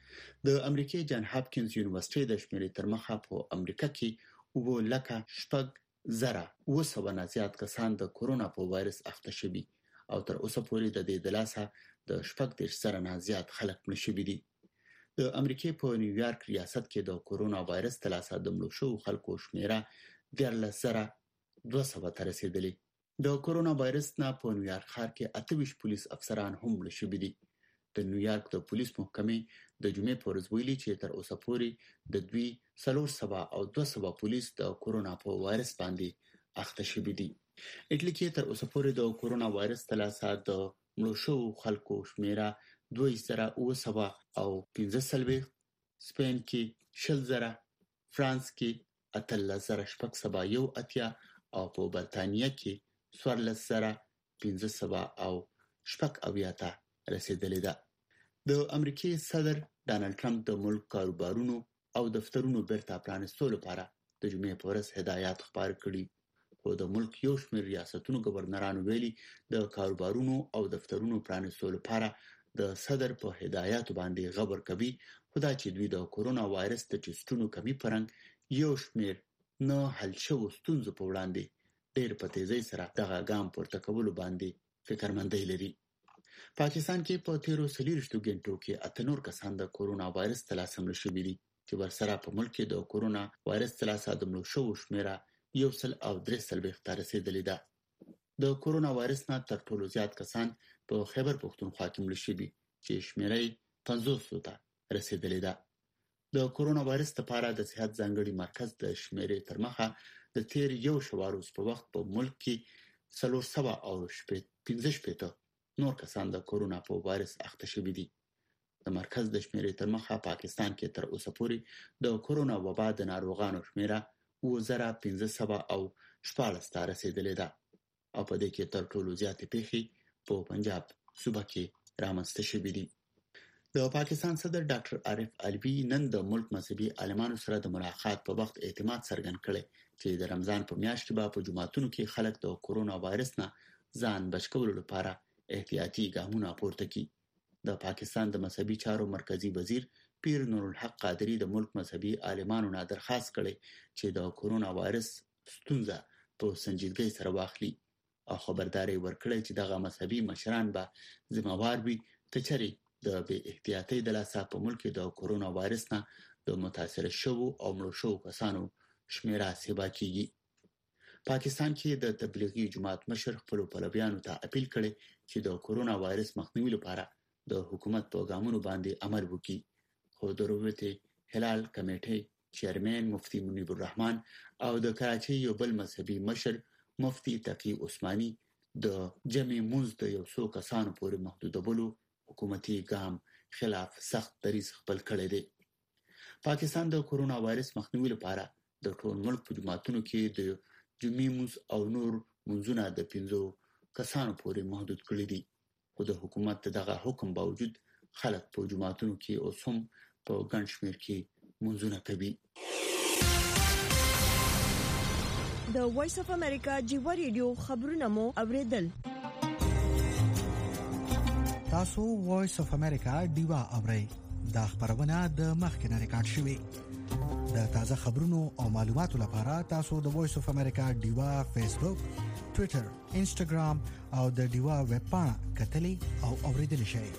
د امریکای جان هاپکینز یونیورسيټي د شمیرې تر مخه په امریکا کې اوه لکه شپږ زره اوه سوه نه زیات کسان د کورونا په وایرس اخته شوي او تر اوسه پورې د دې د لاسه د شپږ دیرش زره نه زیات خلک مړ شوي دي. د امریکای په نیویارک ریاست کې د کورونا وایرس د لاسه د مړو شوو خلکو شمیره دیارلس زره دوه سوه ته رسیدلې. د کورونا وایرس نه په نیویارک ښار کې اته ویشت پولیس افسران هم مړ شوي دي. د نیویارک د پولیس محکمې د جمعې په ورځ ویلي چې تر اوسه پورې د دوی څلور سوه او دوه سوه پولیس د کورونا په وایرس باندې اخته شوي دي. اټلی کې تر اوسه پورې د کورونا وایرس د لاسه د مړو شوو خلکو شمیره دوه زره اوه سوه او پنځه څلوېښت، سپین کې شل زره، فرانس کې اتلس زره شپږ سوه یو اتیا او په برتانیه کې څوارلس زره پنځه سوه او شپږ اویا ته رسیدلې ده. د امریکای صدر ډانلډ ټرمپ د ملک کاروبارونو او دفترونو بیرته پرانیستو لپاره د جمعې په ورځ هدایات خپاره کړي. خو د ملک یو شمېر ریاستونو گورنرانو ویلي د کاروبارونو او دفترونو پرانیستو لپاره د صدر په هدایاتو باندې غور کوي، خو دا چې دوی د کورونا وایرس د ټیسټونو کمی پرنګ یو شمېر نه حل شوو ستونزو په وړاندې ډېر په تیزۍ سره دغه ګام پورته کولو باندې فکرمندۍ لري. پاکستان کې په تیرو څلوېښتو غنټو کې اته نور کسان د کورونا وایرس د لاسه مړ شوي دي چې ورسره په ملک کې د کورونا وایرس د لاسه د مړو شوو شمیره یو سل او درې څلوېښت ته رسیدلې ده. د کورونا وایرس نه تر ټولو زیات کسان په خیبر پښتونخوا کې مړ شوي چې شمیره یې پنځوس ته رسیدلې ده. د کورونا وایرس لپاره د صحت ځانګړي مرکز د شمیرې تر مخه د تیر یو شواروز په وخت په ملک کې څلور سوه او پنځه شپېته نور کسان د کورونا په وایرس اخته شوي دي. د مرکز د شمیرې تر مخه پاکستان کې تر اوسه پورې د کورونا وبا د ناروغانو شمیره اوه زره پنځه سوه او شپاړس ته رسیدلې ده او په دې کې تر ټولو زیاتې پیښې په پنجاب صوبه کې رامنځته شوي دي. د پاکستان صدر ډاکټر عارف علوی نن د ملک مذهبي عالمانو سره د ملاقات په وخت اعتماد څرګند کړي چې د رمضان په میاشت کې به په جمعتونو کې خلک د کورونا وایرس نه ځان بچ کولو لپاره احتیاطي ګامونه پورته کړي. د پاکستان د مذهبي چارو مرکزی وزیر پیر نور الحق قادری د ملک مذهبي عالمانو نه درخواست کړي چې د کورونا وایرس ستونزه په سنجیدګۍ سره واخلي او خبرداري ورکړي چې دغه مذهبي مشران به ذمہوار وي کچري د بې احتیاطۍ د لاسه په ملک کې د کورونا وایرس نه د متاثر شوو او مړو شوو کسانو شمیره سیوا کیږي. پاکستان کې د تبلیغي جماعت مشر خپل پلویانو ته اپیل کړي چې د کورونا وایرس مخنیوي لپاره د حکومت پیغامونو باندې عمل وکړي. خو د روبوټي هلال کمیټې چیرمن مفتي منیب الرحمن او د کراچۍ یو بل مذهبي مشر مفتي تقی عثماني د جمع منځ د یو څو کسانو پورې محدودولو حکومتي ګام خلاف سخت دریځ خپل کړی دی. پاکستان د کورونا وایرس مخنیوي لپاره د ټول ملک په جماعتونو کې د جمعې منځ او نور منځونه د پنځو کسانو پورې محدود کړی دي. خو د حکومت دغه حکم باوجود خلک په جماعتونو کې اوس هم په ګڼ شمېر کې منځونه کوي. د وایس اف امریکا جیو ریډیو خبرونه مو اوریدل. تاسو وایس اف امریکا ډیوا اورئ. دا خبرونه د مخکنه ریکارډ شوې. د تازه خبرونو او معلوماتو لپاره تاسو د وایس اف امریکا ډیوا فیسبوک، ټوئیټر، انسټاګرام او د ډیوا ویب پاڼه کتلي او اوریدل شئ.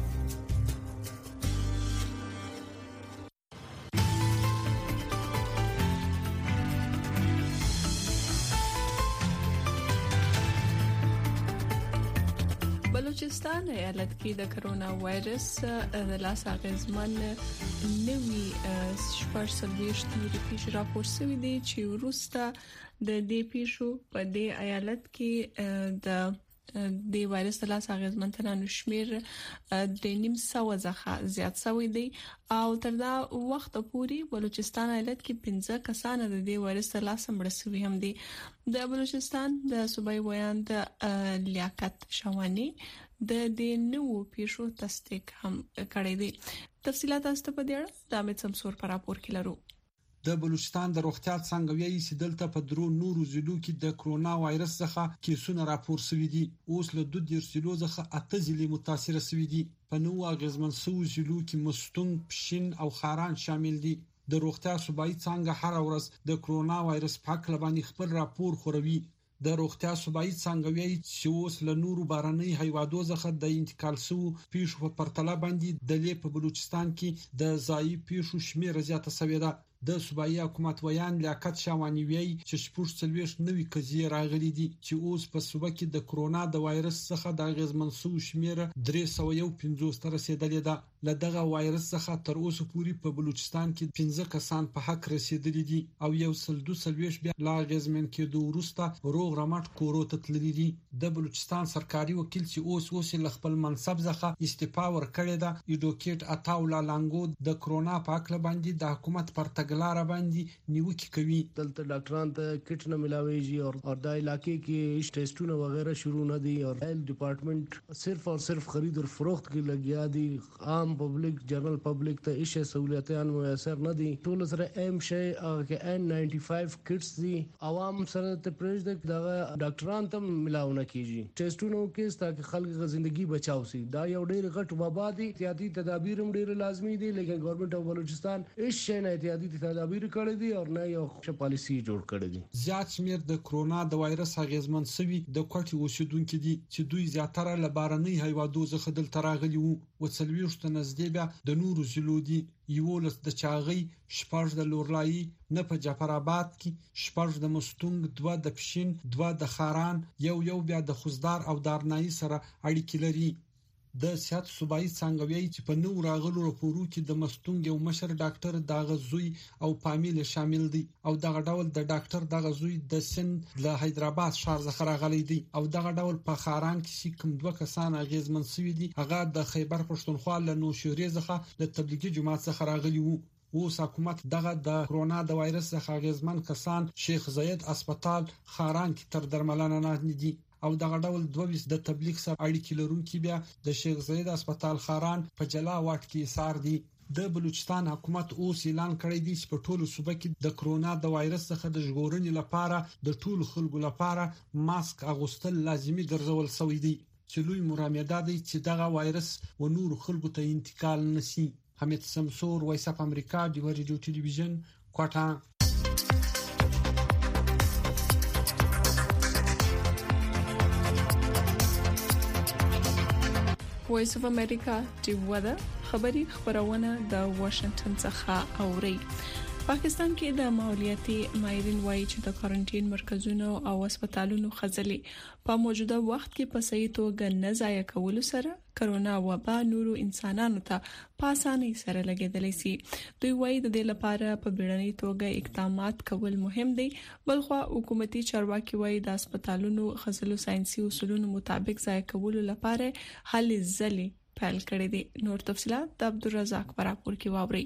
بلوچستان ایالت کې د کرونا وایرس د لاس اغیزمن نوي شپږ سلويشت نوري پیښې راپور شوې دي چې وروسته د دې پیښو په دې ایالت کې د د وایرس د لاس اغیزمن تنانو شمیر د نیم سو څخه زیات شوی دی او تر دا وخت پورې بلوچستان ایالت کې پنځه کسان د دې وایرس د لاس مړ شوي هم دي. د بلوچستان د صوبایي ویاند لیاقت شوانی د دې نوو پیښو تصدیق هم کړی دی. تفصیلات تاسو په دې اړه د امید سمسور پر راپور کې لرو. د بلوچستان د روغتیا څنګه ویلي چې دلته په درو نورو ضلعو کې د کرونا وایرس څخه کیسونه راپور شوي دي. اوس له دوه دیرش ضلعو څخه اته ضلع متاثر شوي دي. په نوو اغیزمن شوو ضلعو کې مستونګ، پښین او خاران شامل دي. د روغتیا صوبایي څنګه هر ورځ د کرونا وایرس په اړه باندې خپل راپور خوروي. د روغتیا صوبایي څنګه ویلي چې اوس له نورو بارنۍ هیوادو څخه د انتقال شوو پیښو په پرتله باندې د لې په بلوچستان کې د ځایي پیښو شمېر زیاته شوې ده. د صوبایي حکومت ویان لیاقت شوانی وی چې شپږ څلويښت نوي قضیې راغلي دي چې اوس په صوبه کې د کرونا د وایرس څخه د اغیزمن شوو شمېر درې سوه یو پنځوس ته رسیدلې ده. له دغه وایرس څخه تر اوسه پورې په بلوچستان کې پنځه کسان په حق رسیدلي دي او یو سل دوه څلويښت بیا لا اغیزمن کېدو وروسته روغ رمټ کورو ته تللي دي. د بلوچستان سرکاري وکیل چې اوس اوس له خپل منصب څخه استعفا ورکړې ده، ایډوکیټ عطاولا لانګو د کرونا په اړه باندې د حکومت پر تګلارې باندې نیوکه کوي. دلته ډاکټران ته کټ نه ملاويږي او اور د علاقې کې ټیسټونه وغیرہ شروع نه دي او هیلث ډپارټمنټ صرف او صرف خرید او فروخت کې لګیا دي. عام پبلک جنرال پبلک ته هیڅ سہولیتونه میسر نه دي. ټول سره ایم شي او کې ان نائنٹی فائیو کټس دي. عوام سره ته پرېږد دا ډاکټران ته ملاونه کیږي ټیسټونو کې تاکي خلک ژوندۍ بچاو شي. دا یو ډېر غټ وبا دي. احتیاطي تدابیر هم ډېر لازمي دي لیکن ګورنمنت اف بلوچستان هیڅ شي نه احتیاطي تدابیر کړی دي او نه یو ښه پالیسی جوړ کړی دي. زیات شمیر د کرونا د وایرس اغیزمن شوي د کوټي اوسیدونکو دي چې دوی زیاتره له بارنۍ هیوادو څخه دلته راغلي وو. وڅلويښت نږدې بیا د نورو ضلعو دي. یولس د چاغي، شپږ د لورلای، نه په جعفر آباد کې، شپږ د مستونګ، دوه د پښین، دوه د خاران، یو یو بیا د خوزدار او دارنای سره اړیکې لري. د سیاست صوبایي څنګه ویلي چې په نو راغلو راپورو کې د مستونګ یو مشر ډاکټر دغه زوی او فامیل شامل دي او دغه ډول د ډاکټر دغه زوی د سند له حیدرآباد ښار څخه راغلی دی او دغه ډول په خاران کې کوم دوه کسان اغیزمن شوي دي. هغه د خیبر پښتونخوا له نوشوري څخه د تبلیغي جماعت څخه راغلی وو. اوس حکومت دغه د کرونا د وایرس څخه اغیزمن کسان شیخ زاید هسپتال خاران کې تر درملنه نه دي او دغه ډول دوه د تبلیغ سره اړیکې لرونکي بیا د شیخ زاید هسپتال خاران په جلا واټ کې ایثار دي. د بلوچستان حکومت اوس اعلان کړی دی چې په ټولو صوبه کې د کرونا د وایرس څخه د ژغورنې لپاره د ټولو خلکو لپاره ماسک اغوستل لازمي ګرځول شوی دی چې لوی مرامده دی چې دغه وایرس و نور خلکو ته انتقال نشي. حمید سمسور، وایس اف امریکا، دی ریډیو ټلویزیون، کوټه. وایس اف امریکا دی ودا خبری خبرونه د واشنگټن څخه اوري. پاکستان کې د ماحولیاتي ماهرین وایي چې د کوارنټین مرکزونو او هسپتالونو خځلې په موجوده وخت کې په صحیح توګه نه ضایع کول سره کرونا وبا نورو انسانانو ته په اسانۍ سره لګیدلی شي. دوی وایي د دې لپاره په بیړنۍ توګه اقدامات کول مهم دي. بلخو حکومتي چارواکي وایي د هسپتالونو خځلو ساينسي اصولونو مطابق ضایع کول لپاره هلې ځلې پیل کړې دي. نور تفصيلات د عبدالرزاق براپور کې واوري.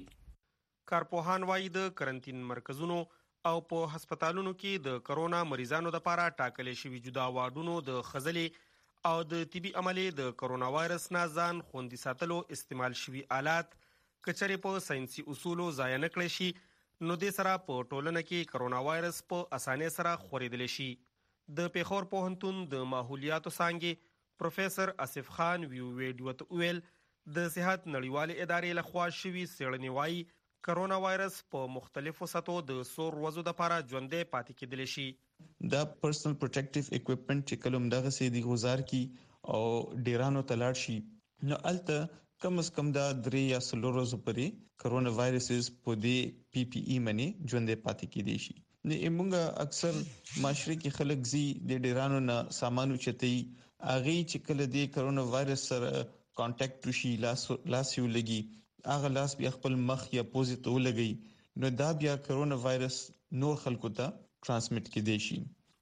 کارپوهان وایي د کرنټین مرکزونو او په هسپتالونو کې د کرونا مریضانو لپاره ټاکلې شوی جدا واډونو د خځلې او د طبي عملې د کرونا وایرس نه ځان خوندي ساتلو استعمال شوی آلات کچري په ساينسي اصولو ضایع نکړي شي نو د سره په ټولنه کې کرونا وایرس په اسانه سره خورېدل شي. د پیښور پوهنتون د ماحولیاتو څانګې پروفیسور اسف خان ویو ویډیو ته ویل د صحت نړیوالې ادارې لخوا شوی څېړنې وایي کرونا وایرس په مختلفو سطحو د سور وزو د لپاره ژوندې پاتې کېدل شي. دا پرسنل پروټیکټیو اکوپمنټ چې کلم دغه سي دی گزار کی او ډیرانو تلاړ شي نو الته کم از کم دا درې یا څلور ورځې پورې کرونا وایرسز په دې پی پی ای منی ژوندې پاتې کېدي شي. نو موږ اکثر معاشري کې خلک زی د ډیرانو نه سامانو چتي اغه چې کله د کرونا وایرس سره کانټیکټ وشي لاس لاس یو لګي اغه لاس بیا خپل مخ یا پوزي ته ولګي نو دا بیا کرونا وایرس نور خلکو ته ترانسمیټ کېدی شي.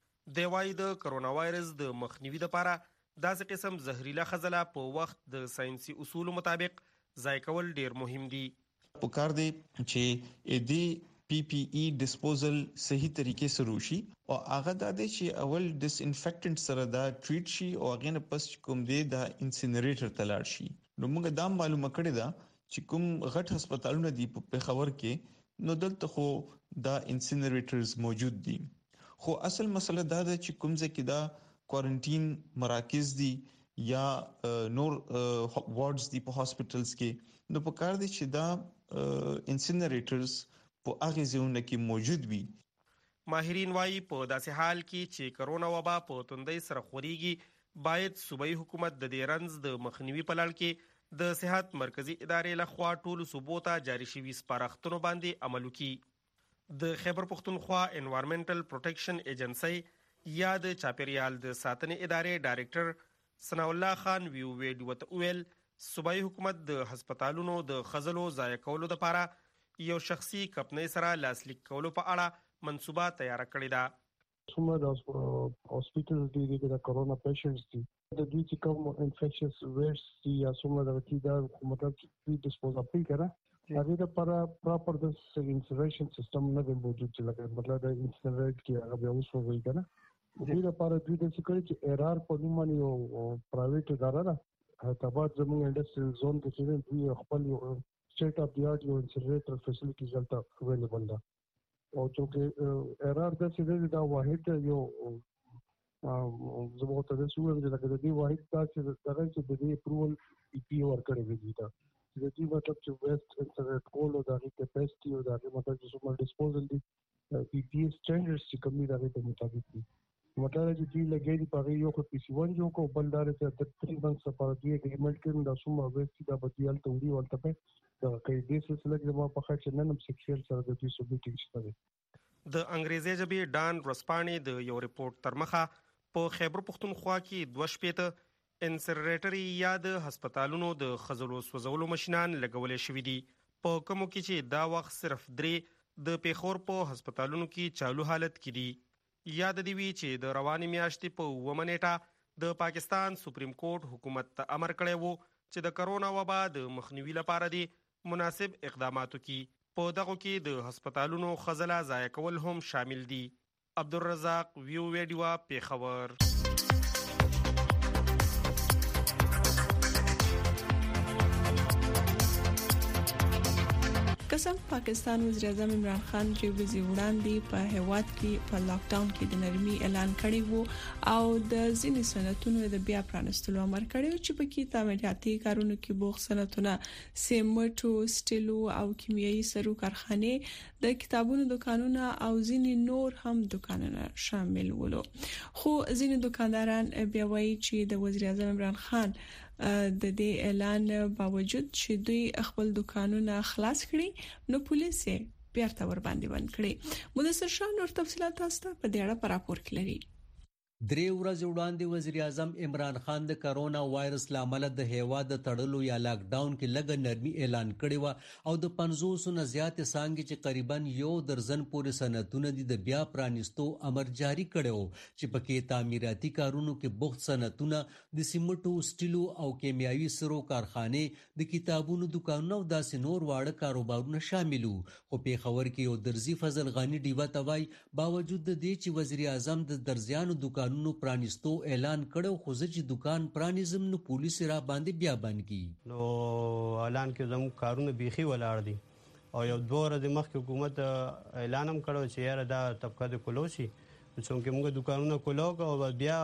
د وای د کرونا وایرس د مخنیوي لپاره داسې قسم زهريله خزله په وخت د ساينسي اصولو مطابق ځای کول ډیر مهم دي. په کار دی چې ا دې پی پی ای ډیسپوزل صحیح طریقې سره وشي او هغه د دې چې اول ډیس انفیکټنټ سره دا ټریټ شي او هغه نه پس کوم دی د انسینریټر تلاړ شي. نو موږ دا معلومه کړی دا چې کوم غټ هسپتالونه دی په پیښور کې نو دلته خو دا انسینریټرز موجود دي خو اصل مسله دا ده چې کوم ځکه دا کوارنټین مراکز دي یا نور وارډز دي په هاسپټلز کې نو په کار دي چې دا انسینریټرز په هغه ځایونو کې موجود وي. ماهرین وايي په داسې حال کې چې کرونا وبا په توندۍ سره خوريږي باید صوبایي حکومت د دې رنځ د مخنیوي په لړ کې د صحت مرکزی ادارې لخوا ټول صوبو ته جاری شوی سپارښتنو باندې عمل وکړي. د خیبر پختونخوا انوایرنمنټل پروټیکشن ایجنسی یا د چاپیریال د ساتنې ادارې ډایریکټر ثنا الله خان ویو ویډیو ته ویل صوبایي حکومت د هسپتالونو د خزلو ضایع کولو لپاره یو شخصي کمپنۍ سره لاسلیک کولو په اړه منصوبه تیار کړې ده. څومره د هاسپټل دی د کرونا پیشنټس دي د دوی چې کوم انفیکشس ویرس دي یا څومره د وتی دا مطلب چې ډیسپوز اپل کړه هغه لپاره پراپر د انسینریشن سیستم نه موجود چې لکه مطلب د انسینریټ کې هغه به اوس وایي کنه دوی لپاره دوی د څه کوي چې ار ار په نوم یو پرایویټ اداره ده حیدرآباد زموږ انډستریل زون کې چې دوی خپل سټیټ اف دی آرټ یو انسینریټر فیسیلیټیز دلته اویلیبل ده او چې ار ار د څه دا واحد یو زموږ ته د سویم چې لکه د دې واحد دا چې دغه چې د دې اپروول ای پی ورکړی وي دا د دې مطلب چې ویسټ انسینریټ کول او د کیپاسټي او د مطلب چې څومره ډیسپوزل دي پی پی سټانډرډز چې کوم دي د مطابق دي مطلب چې دې لګي په یو کو پی سی ون جو کو بل دار چې د تین منث لپاره دی اګریمنټ کړي دا څومره ویسټ دا بدیل ته وړي ولته په دا کې دې سلسله کې ما په خاطر نن سیکشن سره د دې سبمیټینګ شته. د انګریزي ژبې ډان رسپانې د یو ریپورت تر مخه په خیبر پختونخوا کې دوه شپېته انسینریټر یا د هسپتالونو د خزلو سوځولو ماشينان لګولې شوې دي په کومو کې چې دا وخت صرف درې د پیښور په هسپتالونو کې چالو حالت کې دي. یاد دی وی چې د رواني میاشتې په اوومه نیټه د پاکستان سپریم کورټ حکومت ته امر کړی وو چې د کرونا وبا د مخنیوي لپاره دی مناسب اقدامات وکړي. په دغه کې د هسپتالونو خزله ضایع کول هم شامل دي. عبدالرزاق ویو ویډیو پیښور. قسم پاکستان وزیر اعظم عمران خان چې ورځې وړاندې په هیواد کې په لاک ډاون کې د نرمي اعلان کړی وو او د ځینې صنعتونو د بیا پرانستلو امر کړی چې په کې تعمیراتي کارونو کې بوخ صنعتونه سیمټو سټیلو او کیمیاوي سرو کارخانې د کتابونو دکانونه او ځینې نور هم دکانونه شامل ول. خو ځینې دکانداران بیا وایي چې د وزیر اعظم عمران خان د دې اعلان باوجود چې دوی خپل دکانونه خلاص کړي نو پولیس بیرته ور باندې ون کړي. مدثر شاه نور تفصيلات تاسو ته په دې اړه پر راپور کې لري. درې ورځې وړاندې وزیر اعظم عمران خان د کرونا وایرس لامل د هیواد د تړلو یا لاک ډاون کې لږ نرمي اعلان کړی و او د پنځوس نه زیات څانګې چې قریبا یو درزن پورې صنعتونه دي د بیا پرانیستو امر جاری کړو چې پکې تعمیراتي کارونو کې بوخت صنعتونه د سیمټو سټیلو او کیمیاوي سرو کارخانه د کتابونو دکانونه او داسې نور واړه کاروبارونه شامل وو. خو په خبر کې یو درزي فضل غنی ډیوه توای باوجود د دې چې وزیر اعظم د درزیانو دکان نو پرانیستو اعلان کړو خو چې دکان پرانیزم نو پولیس را باندې بیا باندې کی نو اعلان کې زمو کارونه بيخي ولاړ دي او یو دوه ورځې مخکې حکومت اعلان هم کړو چې یاره دا طبقه د کلوشي چې موږ دکانونه کولو او بیا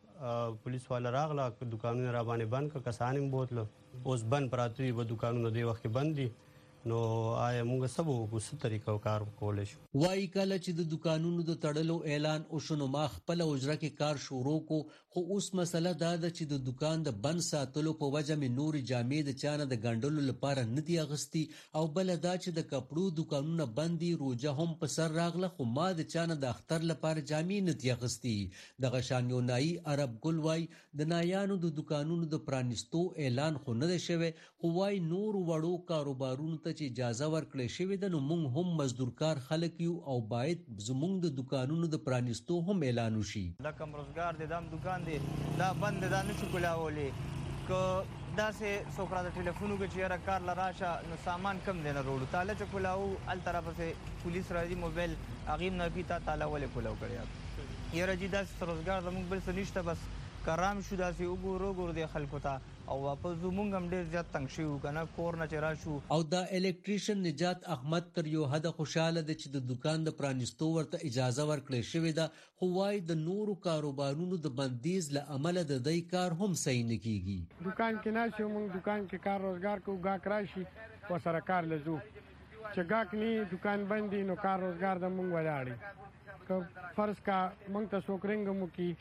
پولیس والا راغله دکانونه را باندې بند ک کسان هم بوتلو اوس بند پراته و دکانونه دی وخت بند دي نو آیا موږ سبو په څه طریقو کار کولای شو. وای کله چې د دکانونو د تړلو اعلان او شنو ما خپل اجره کې کار شروع کو خو اوس مسله دا ده چې د دکان د بند ساتلو په وجه مې نور جامې د چانه د ګندلو لپاره نه دی اغستی او بل دا چې د کپړو دکانونه بندي روزه هم په سر راغله خو ما د چانه د اختر لپاره جامې نه دی اغستی. د غشانیونای عرب ګل وای د نایانو د دکانونو د پرانیستو اعلان خو نه شوی خو وای نور وړو کاروبارونو ته چې اجازه ورکړې شوې ده نو موږ هم مزدورکار خلک یو او باید زموږ د دکانونو د پرانیستو هم اعلان وشي. لکه روزګار د دام دکان دی دا بند دا نشو کولاولې که دا سه سوکرا د ټلیفونو کې چیرې کار لراشه نو سامان کم دی نه وروړو تاله چې کولاو ال طرف سے پولیس راځي موبایل اغیم نه پیتا تاله ولې کولاو کړی یاره جی دا روزګار زموږ بل څه نشته بس کرام شو داسې وګورو ګور دی خلکو ته او واپس زمونږ هم ډېر زیات تنګ شو کنه کور نه چر شو. او دا الیکټریشن نجات احمد تر یو حد خوشاله د چې د دکان د پرانیستو ورته اجازه ورکړې شوې ده خو وايي د نورو کاروبارونو د بندیز له عمله د دې کار هم صحیح نه کیږي. دکان کې نه شو موږ دکان کې کار روزګار کو گاک راشي او سره کار لزو چې گاک نه دکان بندي نو کار روزګار د موږ ولاړی که فرض کا موږ ته سوکرنګ مو کی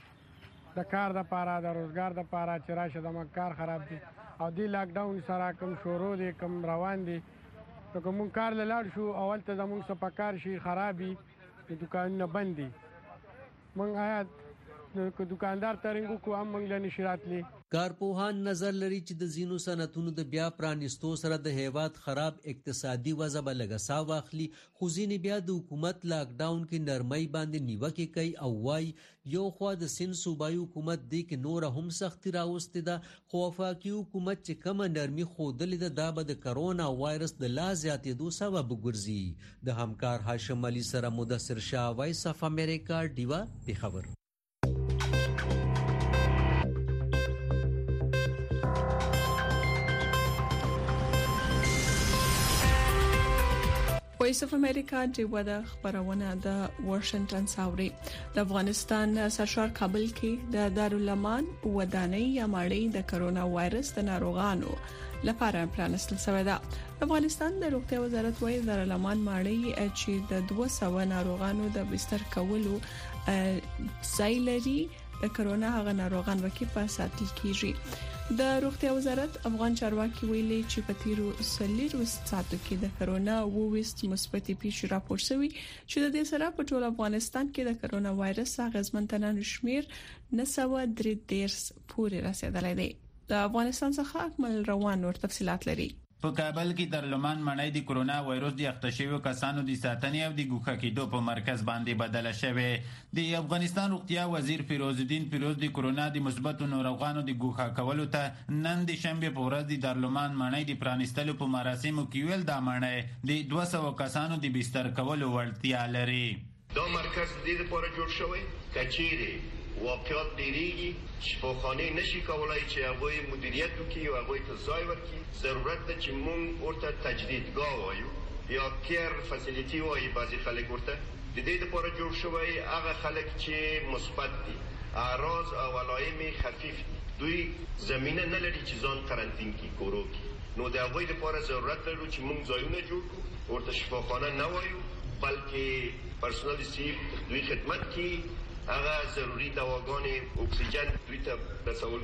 د کار د پاره د روزګار د پاره چې راشه د مکار خراب دي او دی لاک ډاون سره کوم شروع دي کوم روان دي نو کوم کار لاړ شو اول ته زموږ سپکار شي خرابي د دکانونه بندي مونږ آیات نو دکاندار ترنګو کو هم مونږ لنی شراتلی. کارپوهان نظر لري چې د زینو صنعتونو د بیا پرانیستو سره د هیواد خراب اقتصادي وضع به لګسا واخلي خو ځینې بیا د حکومت لاک ډاون کې نرمۍ باندې نیوکه کوي او وايي یو خوا د سین صوبایي حکومت دی کې نور هم سختي راوستي ده خو وفاقي حکومت چې کوم نرمي خودلې ده دا به د کرونا وایرس د لا زیاتېدو سبب ګرځي. د همکار هاشم علي سره مدثر شاه وایس اف امریکا ډیوا په خبر. وایس اف امریکا ډیوا د خبرونه د واشنگټن ساوري د افغانستان سرشار کابل کې د دارالمان ودانۍ یا ماړی د کرونا وایرس د ناروغانو لپاره پلانستل شوی ده. افغانستان د روغتیا وزارت وايي دارالمان ماړی چې د دوه سوه ناروغانو د بستر کولو ځای لري د کرونا هغه ناروغان وکي په ساتل کیږي. د روغتیا وزارت افغان چارواکي ویلي چې په تیرو سلیرو ساعتو کې د کرونا وویست مثبتي پیښې راپور شوي چې د دې سره په ټول افغانستان کې د کرونا وایرس اغیزمنتنانو شمیر نه سوه درې دیرش پورې رسیدلی دی. د افغانستان څخه اکمل روان نور تفصيلات لري. په کابل کې د لومان منۍ د کرونا وایروس د اختشوي کسانو د ساتنې او د ګوښه کېدو په مرکز باندې بدله شوې. د افغانستان روغتیا وزیر فیروز الدین فیروز د کرونا د مثبتو ناروغانو د ګوښه کولو ته نن د شنبه په ورځ د دارالمان منۍ د پرانیستلو په مراسمو کې ویل دا منۍ د دوه سوه کسانو د بستر کولو وړتیا لري. دا مرکز د دې لپاره جوړ شوی کچيري واقعات ډیریږي شفاخانه نشي کولای چې هغه مدیریت وکړي او هغه ته ځای ورکړي. ضرورت ده چې موږ ورته تجدیدګاه وایو یا کیر فسیلیټي وایي بعضي خلک ورته. د دې لپاره جوړ شوی هغه خلک چې مثبت دي اعراض او علائم خفیف دي دوی زمينه نه لري چې ځان قرنطین کې کورو کې نو د هغه لپاره ضرورت لري چې موږ ځایونه جوړ کړو ورته شفاخانه نه وایو بلکې پرسونل سیف دوی خدمت کوي هغه ضروری دواګانې اکسیجن دوی ته رسول کی.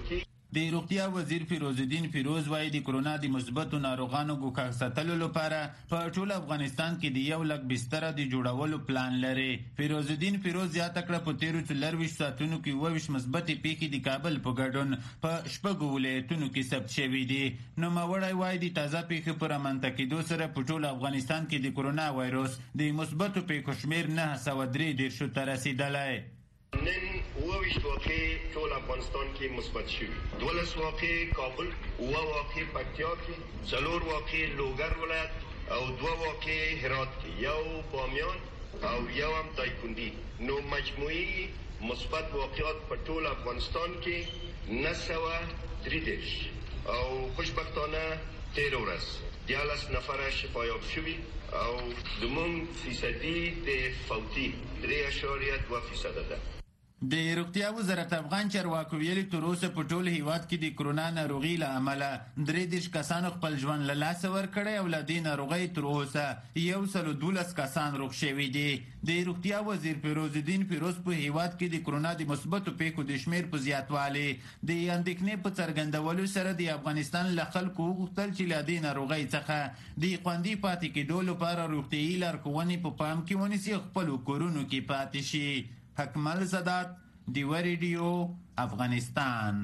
د روغتیا وزیر فیروز الدین فیروز وايي د کرونا د مثبتو ناروغانو ګوښه ساتلو لپاره په ټول افغانستان کې د یو لک بستره د جوړولو پلان لري. فیروز الدین فیروز زیاته کړه په تیرو څلرویشت ساعتونو کې اووه ویشت مثبتې پیښې د کابل په ګډون په شپږو ولایتونو کې ثبت شوي دي. نوموړی وايي د تازه پیښې په رامنځته کېدو سره په ټول افغانستان کې د کرونا وایرس د مثبتو پیښو شمېر نهه سوه درې دېرشو ته رسېدلی. نن اووه ویشت واقعې ټول افغانستان کې مثبت شوي، دولس واقعې کابل، اووه واقعې پکتیا کې، څلور واقعې لوګر ولایت او دوه واقعې هرات کې، یو بامیان او یو هم دایکنډي. نو مجموعي مثبت واقعات په ټول افغانستان کې نهه سوه درې دېرش او خوشبختانه تېره ورځ دیارلس نفره شفایاب شوي او زموږ فیصدي د فوتي درې اعشاریه دوه فیصده ده. د روغتیا وزارت افغان چارواکو ویلي تر اوسه په ټول هیواد کې د کرونا ناروغي له امله درې دېرش کسانو خپل ژوند له لاسه ورکړی او له دې ناروغۍ تر اوسه یو سل دولس کسان روغ شوي دي. د روغتیا وزیر فیروز الدین فیروز په هیواد کې د کرونا د مثبتو پیښو د شمېر په زیاتوالي د اندېښنې په څرګندولو سره د افغانستان له خلکو وغوښتل چې له دې ناروغۍ څخه د خوندي پاتې کېدو لپاره روغتیایي لارښوونې په پام کې ونیسي، خپلو کورونو کې پاتې شي. حکمل زدات، دیوه ریډیو، افغانستان.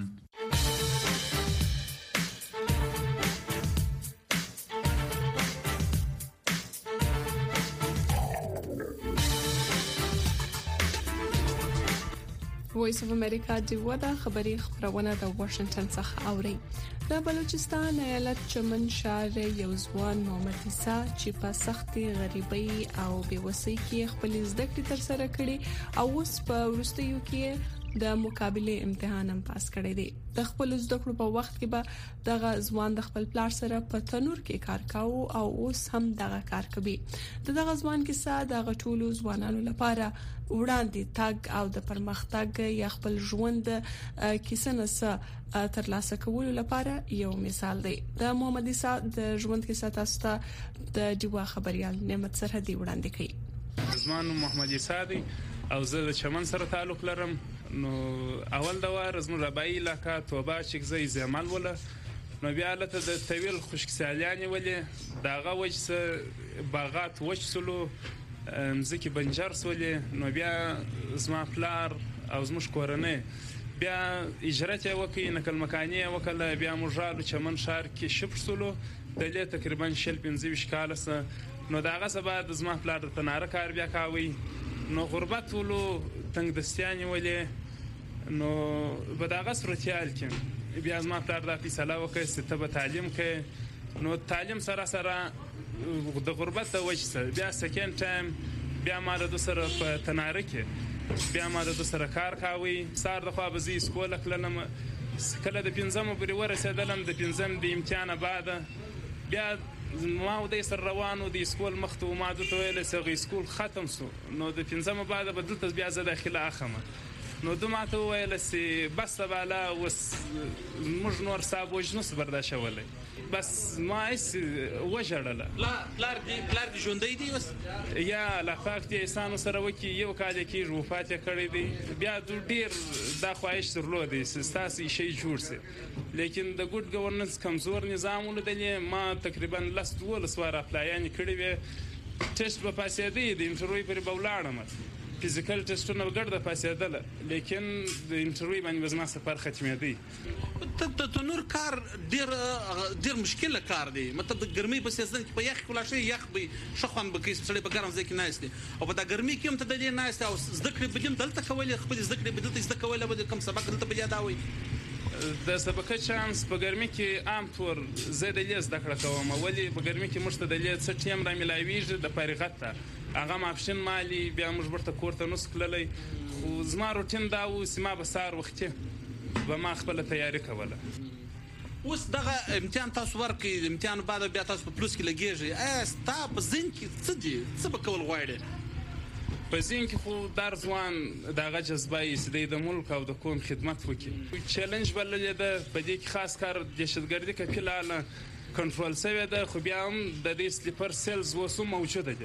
وایس اف امریکا دیوه د خبري خبرونه د واشنگټن څخه اوري. د بلوچستان ایالت چمن شهر یو ځوان محمد عیسی چې په سختي غریبۍ او بېوسۍ کې خپل زده کړې تر سره کړې او اوس په وروستیو کې د مقابله امتحان هم پاس کړی دی. د خپل زده کړو په وخت کې به دغه ځوان د خپل پلار سره په تنور کې کار کاوه او اوس هم دغه کار کوي. دغه ځوان کیسه د ټولو ځوانانو لپاره وړاندې تګ او د پرمختګ یا خپل ژوند کیسه نسه ترلاسه کولو لپاره یو مثال دی. د محمد عیسی د ژوند کیسه تاسو ته د دیوه خبريال نعمت سرحدي وړاندې کړي. زمان محمد عیسی دی او زه د چمن سره تعلق لرم. نو اول د وار زموږ رباعي علاقه توبه چې زه زمال ولا نو بیا لته د طویل خشکسالیانې ولې داغه وجه باغات وشسلو مزکی بنجر سولې نو بیا زما پلار او زموږ کورنۍ بیا اجرت وکي نقل مکاني وکړه. بیا موږ چمن شهر کې شفت سولو د تقریبا شل پنځه ویشت کال سره نو داغه سبا د زما پلار د تناره کار بیا کاوي. نو غربت ولو تنگ دستیانی ولې نو په دغه صورتحال کې بیا زما پلار د فیصله وکړه چې ته به تعلیم کوې. نو تعلیم سره سره د غربت د وجې سره بیا سکند ټایم بیا ما د سره په تناره کې بیا ما د سره کار کاوي. سار د خوا به زه سکوله کلنم کله د پنځمه پورې ورسېدلم. د پنځم د امتحانه بعد بیا ما و د سر روانو د سکول مخته ما د تویل سغه سکول ختم سو. نو د پنځمه بعد بدلته بیا زه داخله اخمه. نو دوه ماته ویل سي بس بالا وس موږ نور صاحب وجنس برداشت ولې بس ما اس وجړله لا پلار دی پلار دی ژوندۍ دی وس یا لا فاکت انسان سره وکی یو کال کې وفات کړی دی. بیا د ډیر د خواهش درلود دي ستاسو شي جوړ سي لیکن د ګډ گورننس کمزور نظام ولدلې ما تقریبا لس دول سوار اپلایان کړی وي. ټیسټ په پاسې دی د انټرویو پر بولاړم فیزیکل ټیسټونه ګډ د پاسېدل لیکن د انټرویو باندې وزما سفر ختمېدی. ته تنور کار ډیر ډیر مشکل کار دی. مطلب د ګرمۍ په سیستم کې په یخ کول شي یخ به شخوان به کې سړی په ګرم ځای کې ناشته او په د ګرمۍ کې هم ته د دې ناشته او زده کړې بدیم دلته کولې خپل زده کړې بدلته زده کولې به کوم سبق دلته به یاداوي. د سبق چانس په ګرمۍ کې عام طور زه د لیز د کړه کوم ولې په ګرمۍ کې مشته د لیز څه ټیم را ملایويږي د فارغت ته هغه ماپشن مالی بیا موږ ورته کوړه نو سکللای. خو زما روټین دا و سیمه به سار وخت به ما خپل تیاری کوله. اوس دغه امتحان تاسو ورکې امتحان بعد بیا تاسو په پلوس کې لګیږي اس تا په ذهن کې څه دي څه به کول غواړي؟ په ذهن کې خو در ځوان دغه جذبه یې د ملک او د قوم خدمت وکړي. چیلنج بللې ده په دې کې خاص کار دهشتګردي کفیلاله کنټرول شوی ده. خو بیا هم د دې سلیپر سیلز وسو موجوده دي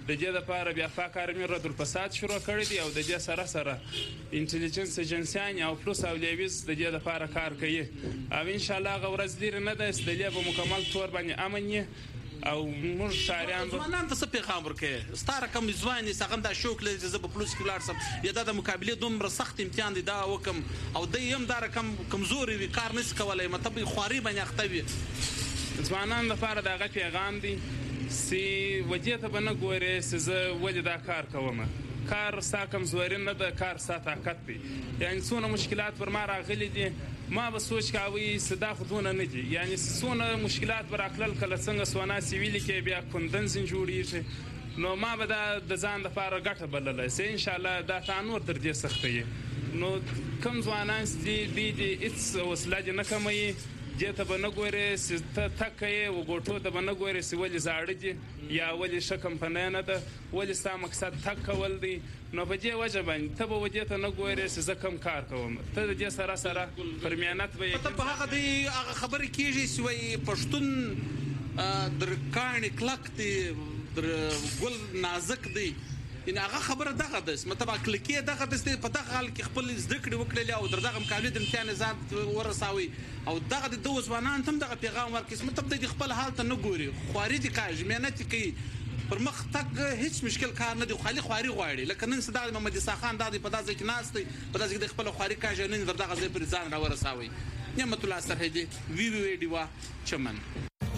د دې لپاره بیا پاک آرمي رد الفساد شروع کړی دی او د دې سره سره انټيليجنس ایجنسيان او پلوس او لیویز د دې لپاره کار کوي او ان شاء الله غورز لري نه د استدلال په مکمل تور باندې امن او موږ شاریان ځوانان ته څه پیغام ورکړي ستاره کوم ځوان ساغم دا شوق لري چې په پلوس کې لاړ سم یا د مقابله دومره سخت امتحان دی دا وکم او د یم دا کم کمزوري وي کار نس کولای مطلب خواري باندې اختوي ځوانان لپاره دا غو پیغام دی سی وجه ته بنه ګوره سزه وجه دا کار کوم کار ستا کمزوري نه ده کار ستا طاقت دی یعنی څونه مشکلات پر ما راغلي دي ما به سوچ کاوي صدا خودونه نه دي یعنی څونه مشکلات پر اخلل کله څنګه سونا سیویل کې بیا کندنز جوړیږي نو ما به د ځان لپاره ګټه بللای سي ان شاء الله دا تانور در دې سختي نو کوم ځوانان دي دي اټس وسله نه کمي دې ته به نه ګورې چې ته تکه یې وګوټو ته به نه ګورې چې ولې زاړه دي یا ولې ښه کمپنۍ نه ده ولې ستا مقصد تک کول دی نو په دې وجه باندې ته به ودې ته نه ګورې چې زه کم کار کوم ته د دې سره سره پر محنت به یې په هغه دی هغه خبرې کېږي چې وایي پښتون در کاڼي کلک دی در ګل نازک دی ان هغه خبره دغه د مطلب کلکی دغه د په دغه حال کې خپل زده کړې وکړلې او دغه مقابله د امتحان ځان ورساوي او دغه د دوه ځوانان هم دغه پیغام ورکړي مطلب د خپل حال ته نه ګوري خواري دي کاږي مهنت کوي پر مخ تک هیڅ مشکل کار نه دی خالي خواري غواړي لکه نن صدا محمد اسحاق خان د په داسې کې ناشته په داسې کې د خپل خواري کاږي نن دغه ځای پر ځان را ورساوي نعمت الله سرحدي وی وی دیوا چمن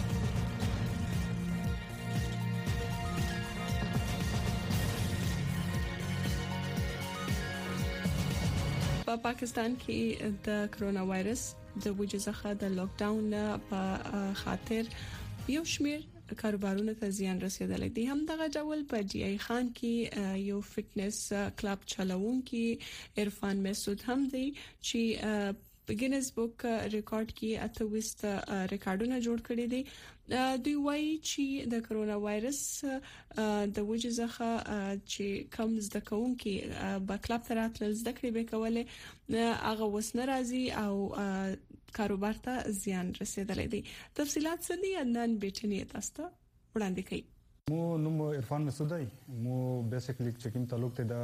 په پا پاکستان کې د کرونا وایرس د وجې څخه د لاک ډاون په خاطر یو شمیر کاروبارونو ته زیان رسیدلی دی هم دغه ډول په ډي اي خان کې یو فټنس کلب چلوونکی عرفان مسعود هم دی چې ګینز بک ریکارډ کې اتويست ریکارډونه جوړ کړي دي دوی وایي چې د کرونا وایرس د وجې څخه چې کم زده کوونکي په کلب ته راتلل زده کړې به کوله هغه وسنه راځي او کاروبار ته زیان رسیدلی دی تفصيلات څه دي نن بیٹنی تاسو ته وړاندې کوي مو نوم عرفان مسعود دی مو بیسیکلی چې کوم تعلق ته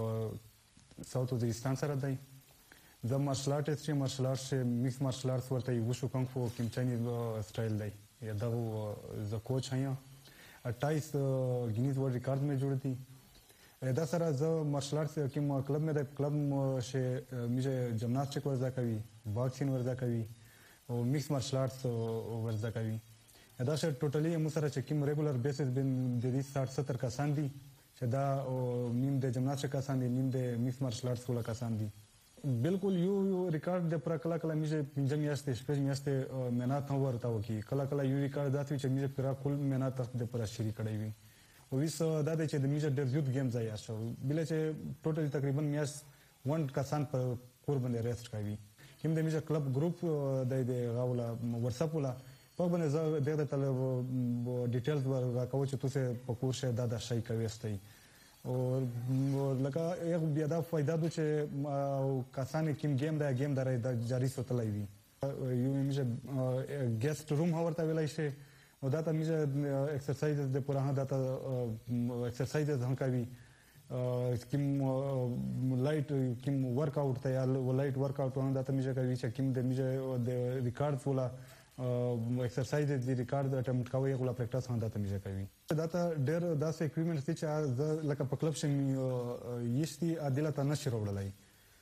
د ساوث وزیرستان سره دی د مارشل آرټس چې مارشل آرټس میکس مارشل آرټس ورته یو شو کنګ فو کیم چاینیز سټایل دی یا دا ز کوچ هيا اٹھائیس گینیز ورلد ریکارڈ میں جوړ دي دا سره ز مارشل آرټس کیم کلب میں د کلب شه میجه جمناستیک ورزا کوي باکسینګ ورزا کوي او میکس مارشل آرټس ورزا کوي دا شه ټوټلی مو سره چې کیم ریګولر بیسس بن د دې ساठ ستر کسان دي چې دا نیم د جمناستیک کسان دي نیم د میکس مارشل آرټس ولا کسان دي بالکل یو یو ریکارډ د پر کلا کلا میجه پنځم یاسته شپږ یاسته مهنت هم ورته وکي کلا کلا یو ریکارډ داتوي چې میجه پر کول مهنت د پر شری کړی وي او ویس دا د چې د میجه ډیر یوت گیم ځای شو بل چې ټوټلی تقریبا میاس ون کسان پر کور باندې ریسټ کوي کوم د میجه کلب ګروپ د د غاولا واتس اپ ولا په باندې زه دغه تل ډیټیلز ورکاو چې تاسو په کور شه دا د شي کوي استي او لکه یو بیا دا فائدہ د چې کسان کیم گیم دا گیم دا جاری ساتلای وي یو میجه ګیسټ روم هورته ویلای شي او دا ته میجه ایکسرسایز د پراه دا ته ایکسرسایز هم کوي کیم لایټ کیم ورک اوټ ته یا لایټ ورک اوټ دا ته میجه کوي چې کیم د میجه د ریکارډ ولا ایکسرسایز د ریکارډ اټمپټ کوي یو لا پریکټس هم دا ته میجه کوي دا ته ډېر داسې اکویپمنټس دي چې لکه په کلب شم یشتي عادله ته نشي وړلای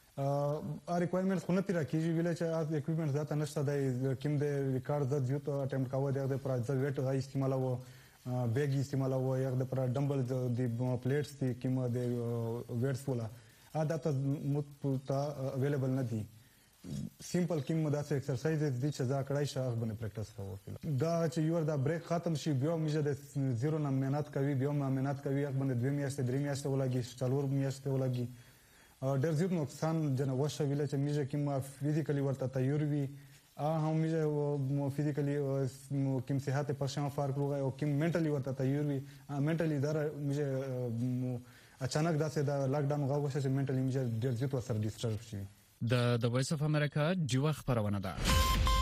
ا ریکوایرمنټس خو نه پیرا کیږي ویل چې ا اکویپمنټس دا ته نشته د کوم د ریکارډ د یو ته اټمپټ کوي د پر ځ ویټ غي استعمال وو بیگ استعمال وو یا د پر ډمبل د پلیټس دي کوم د ویټس ولا ا دا ته مت اویلیبل نه دي سیمپل کیم داسې ایکسرسایز دي چې دا کړای شي هغه باندې پریکټس کوو دا چې یو دا بریک ختم شي بیا میجه د زیرو نه مهنت کوي بیا مهنت کوي هغه باندې دوه میاشتې درې میاشتې ولګي څلور میاشتې ولګي ډېر زیات نقصان جن وشه ویل چې میجه کیم فزیکلی ورته تیار وي ا هم میجه فزیکلی کیم صحت په شان فرق لوي او کیم منټلی ورته تیار وي منټلی دا میجه اچانک داسې دا لاک ډاون غوښه چې منټلی میجه ډېر زیات وسره ډیسټرب شي د د وایس اف امریکا جوه خبرونه ده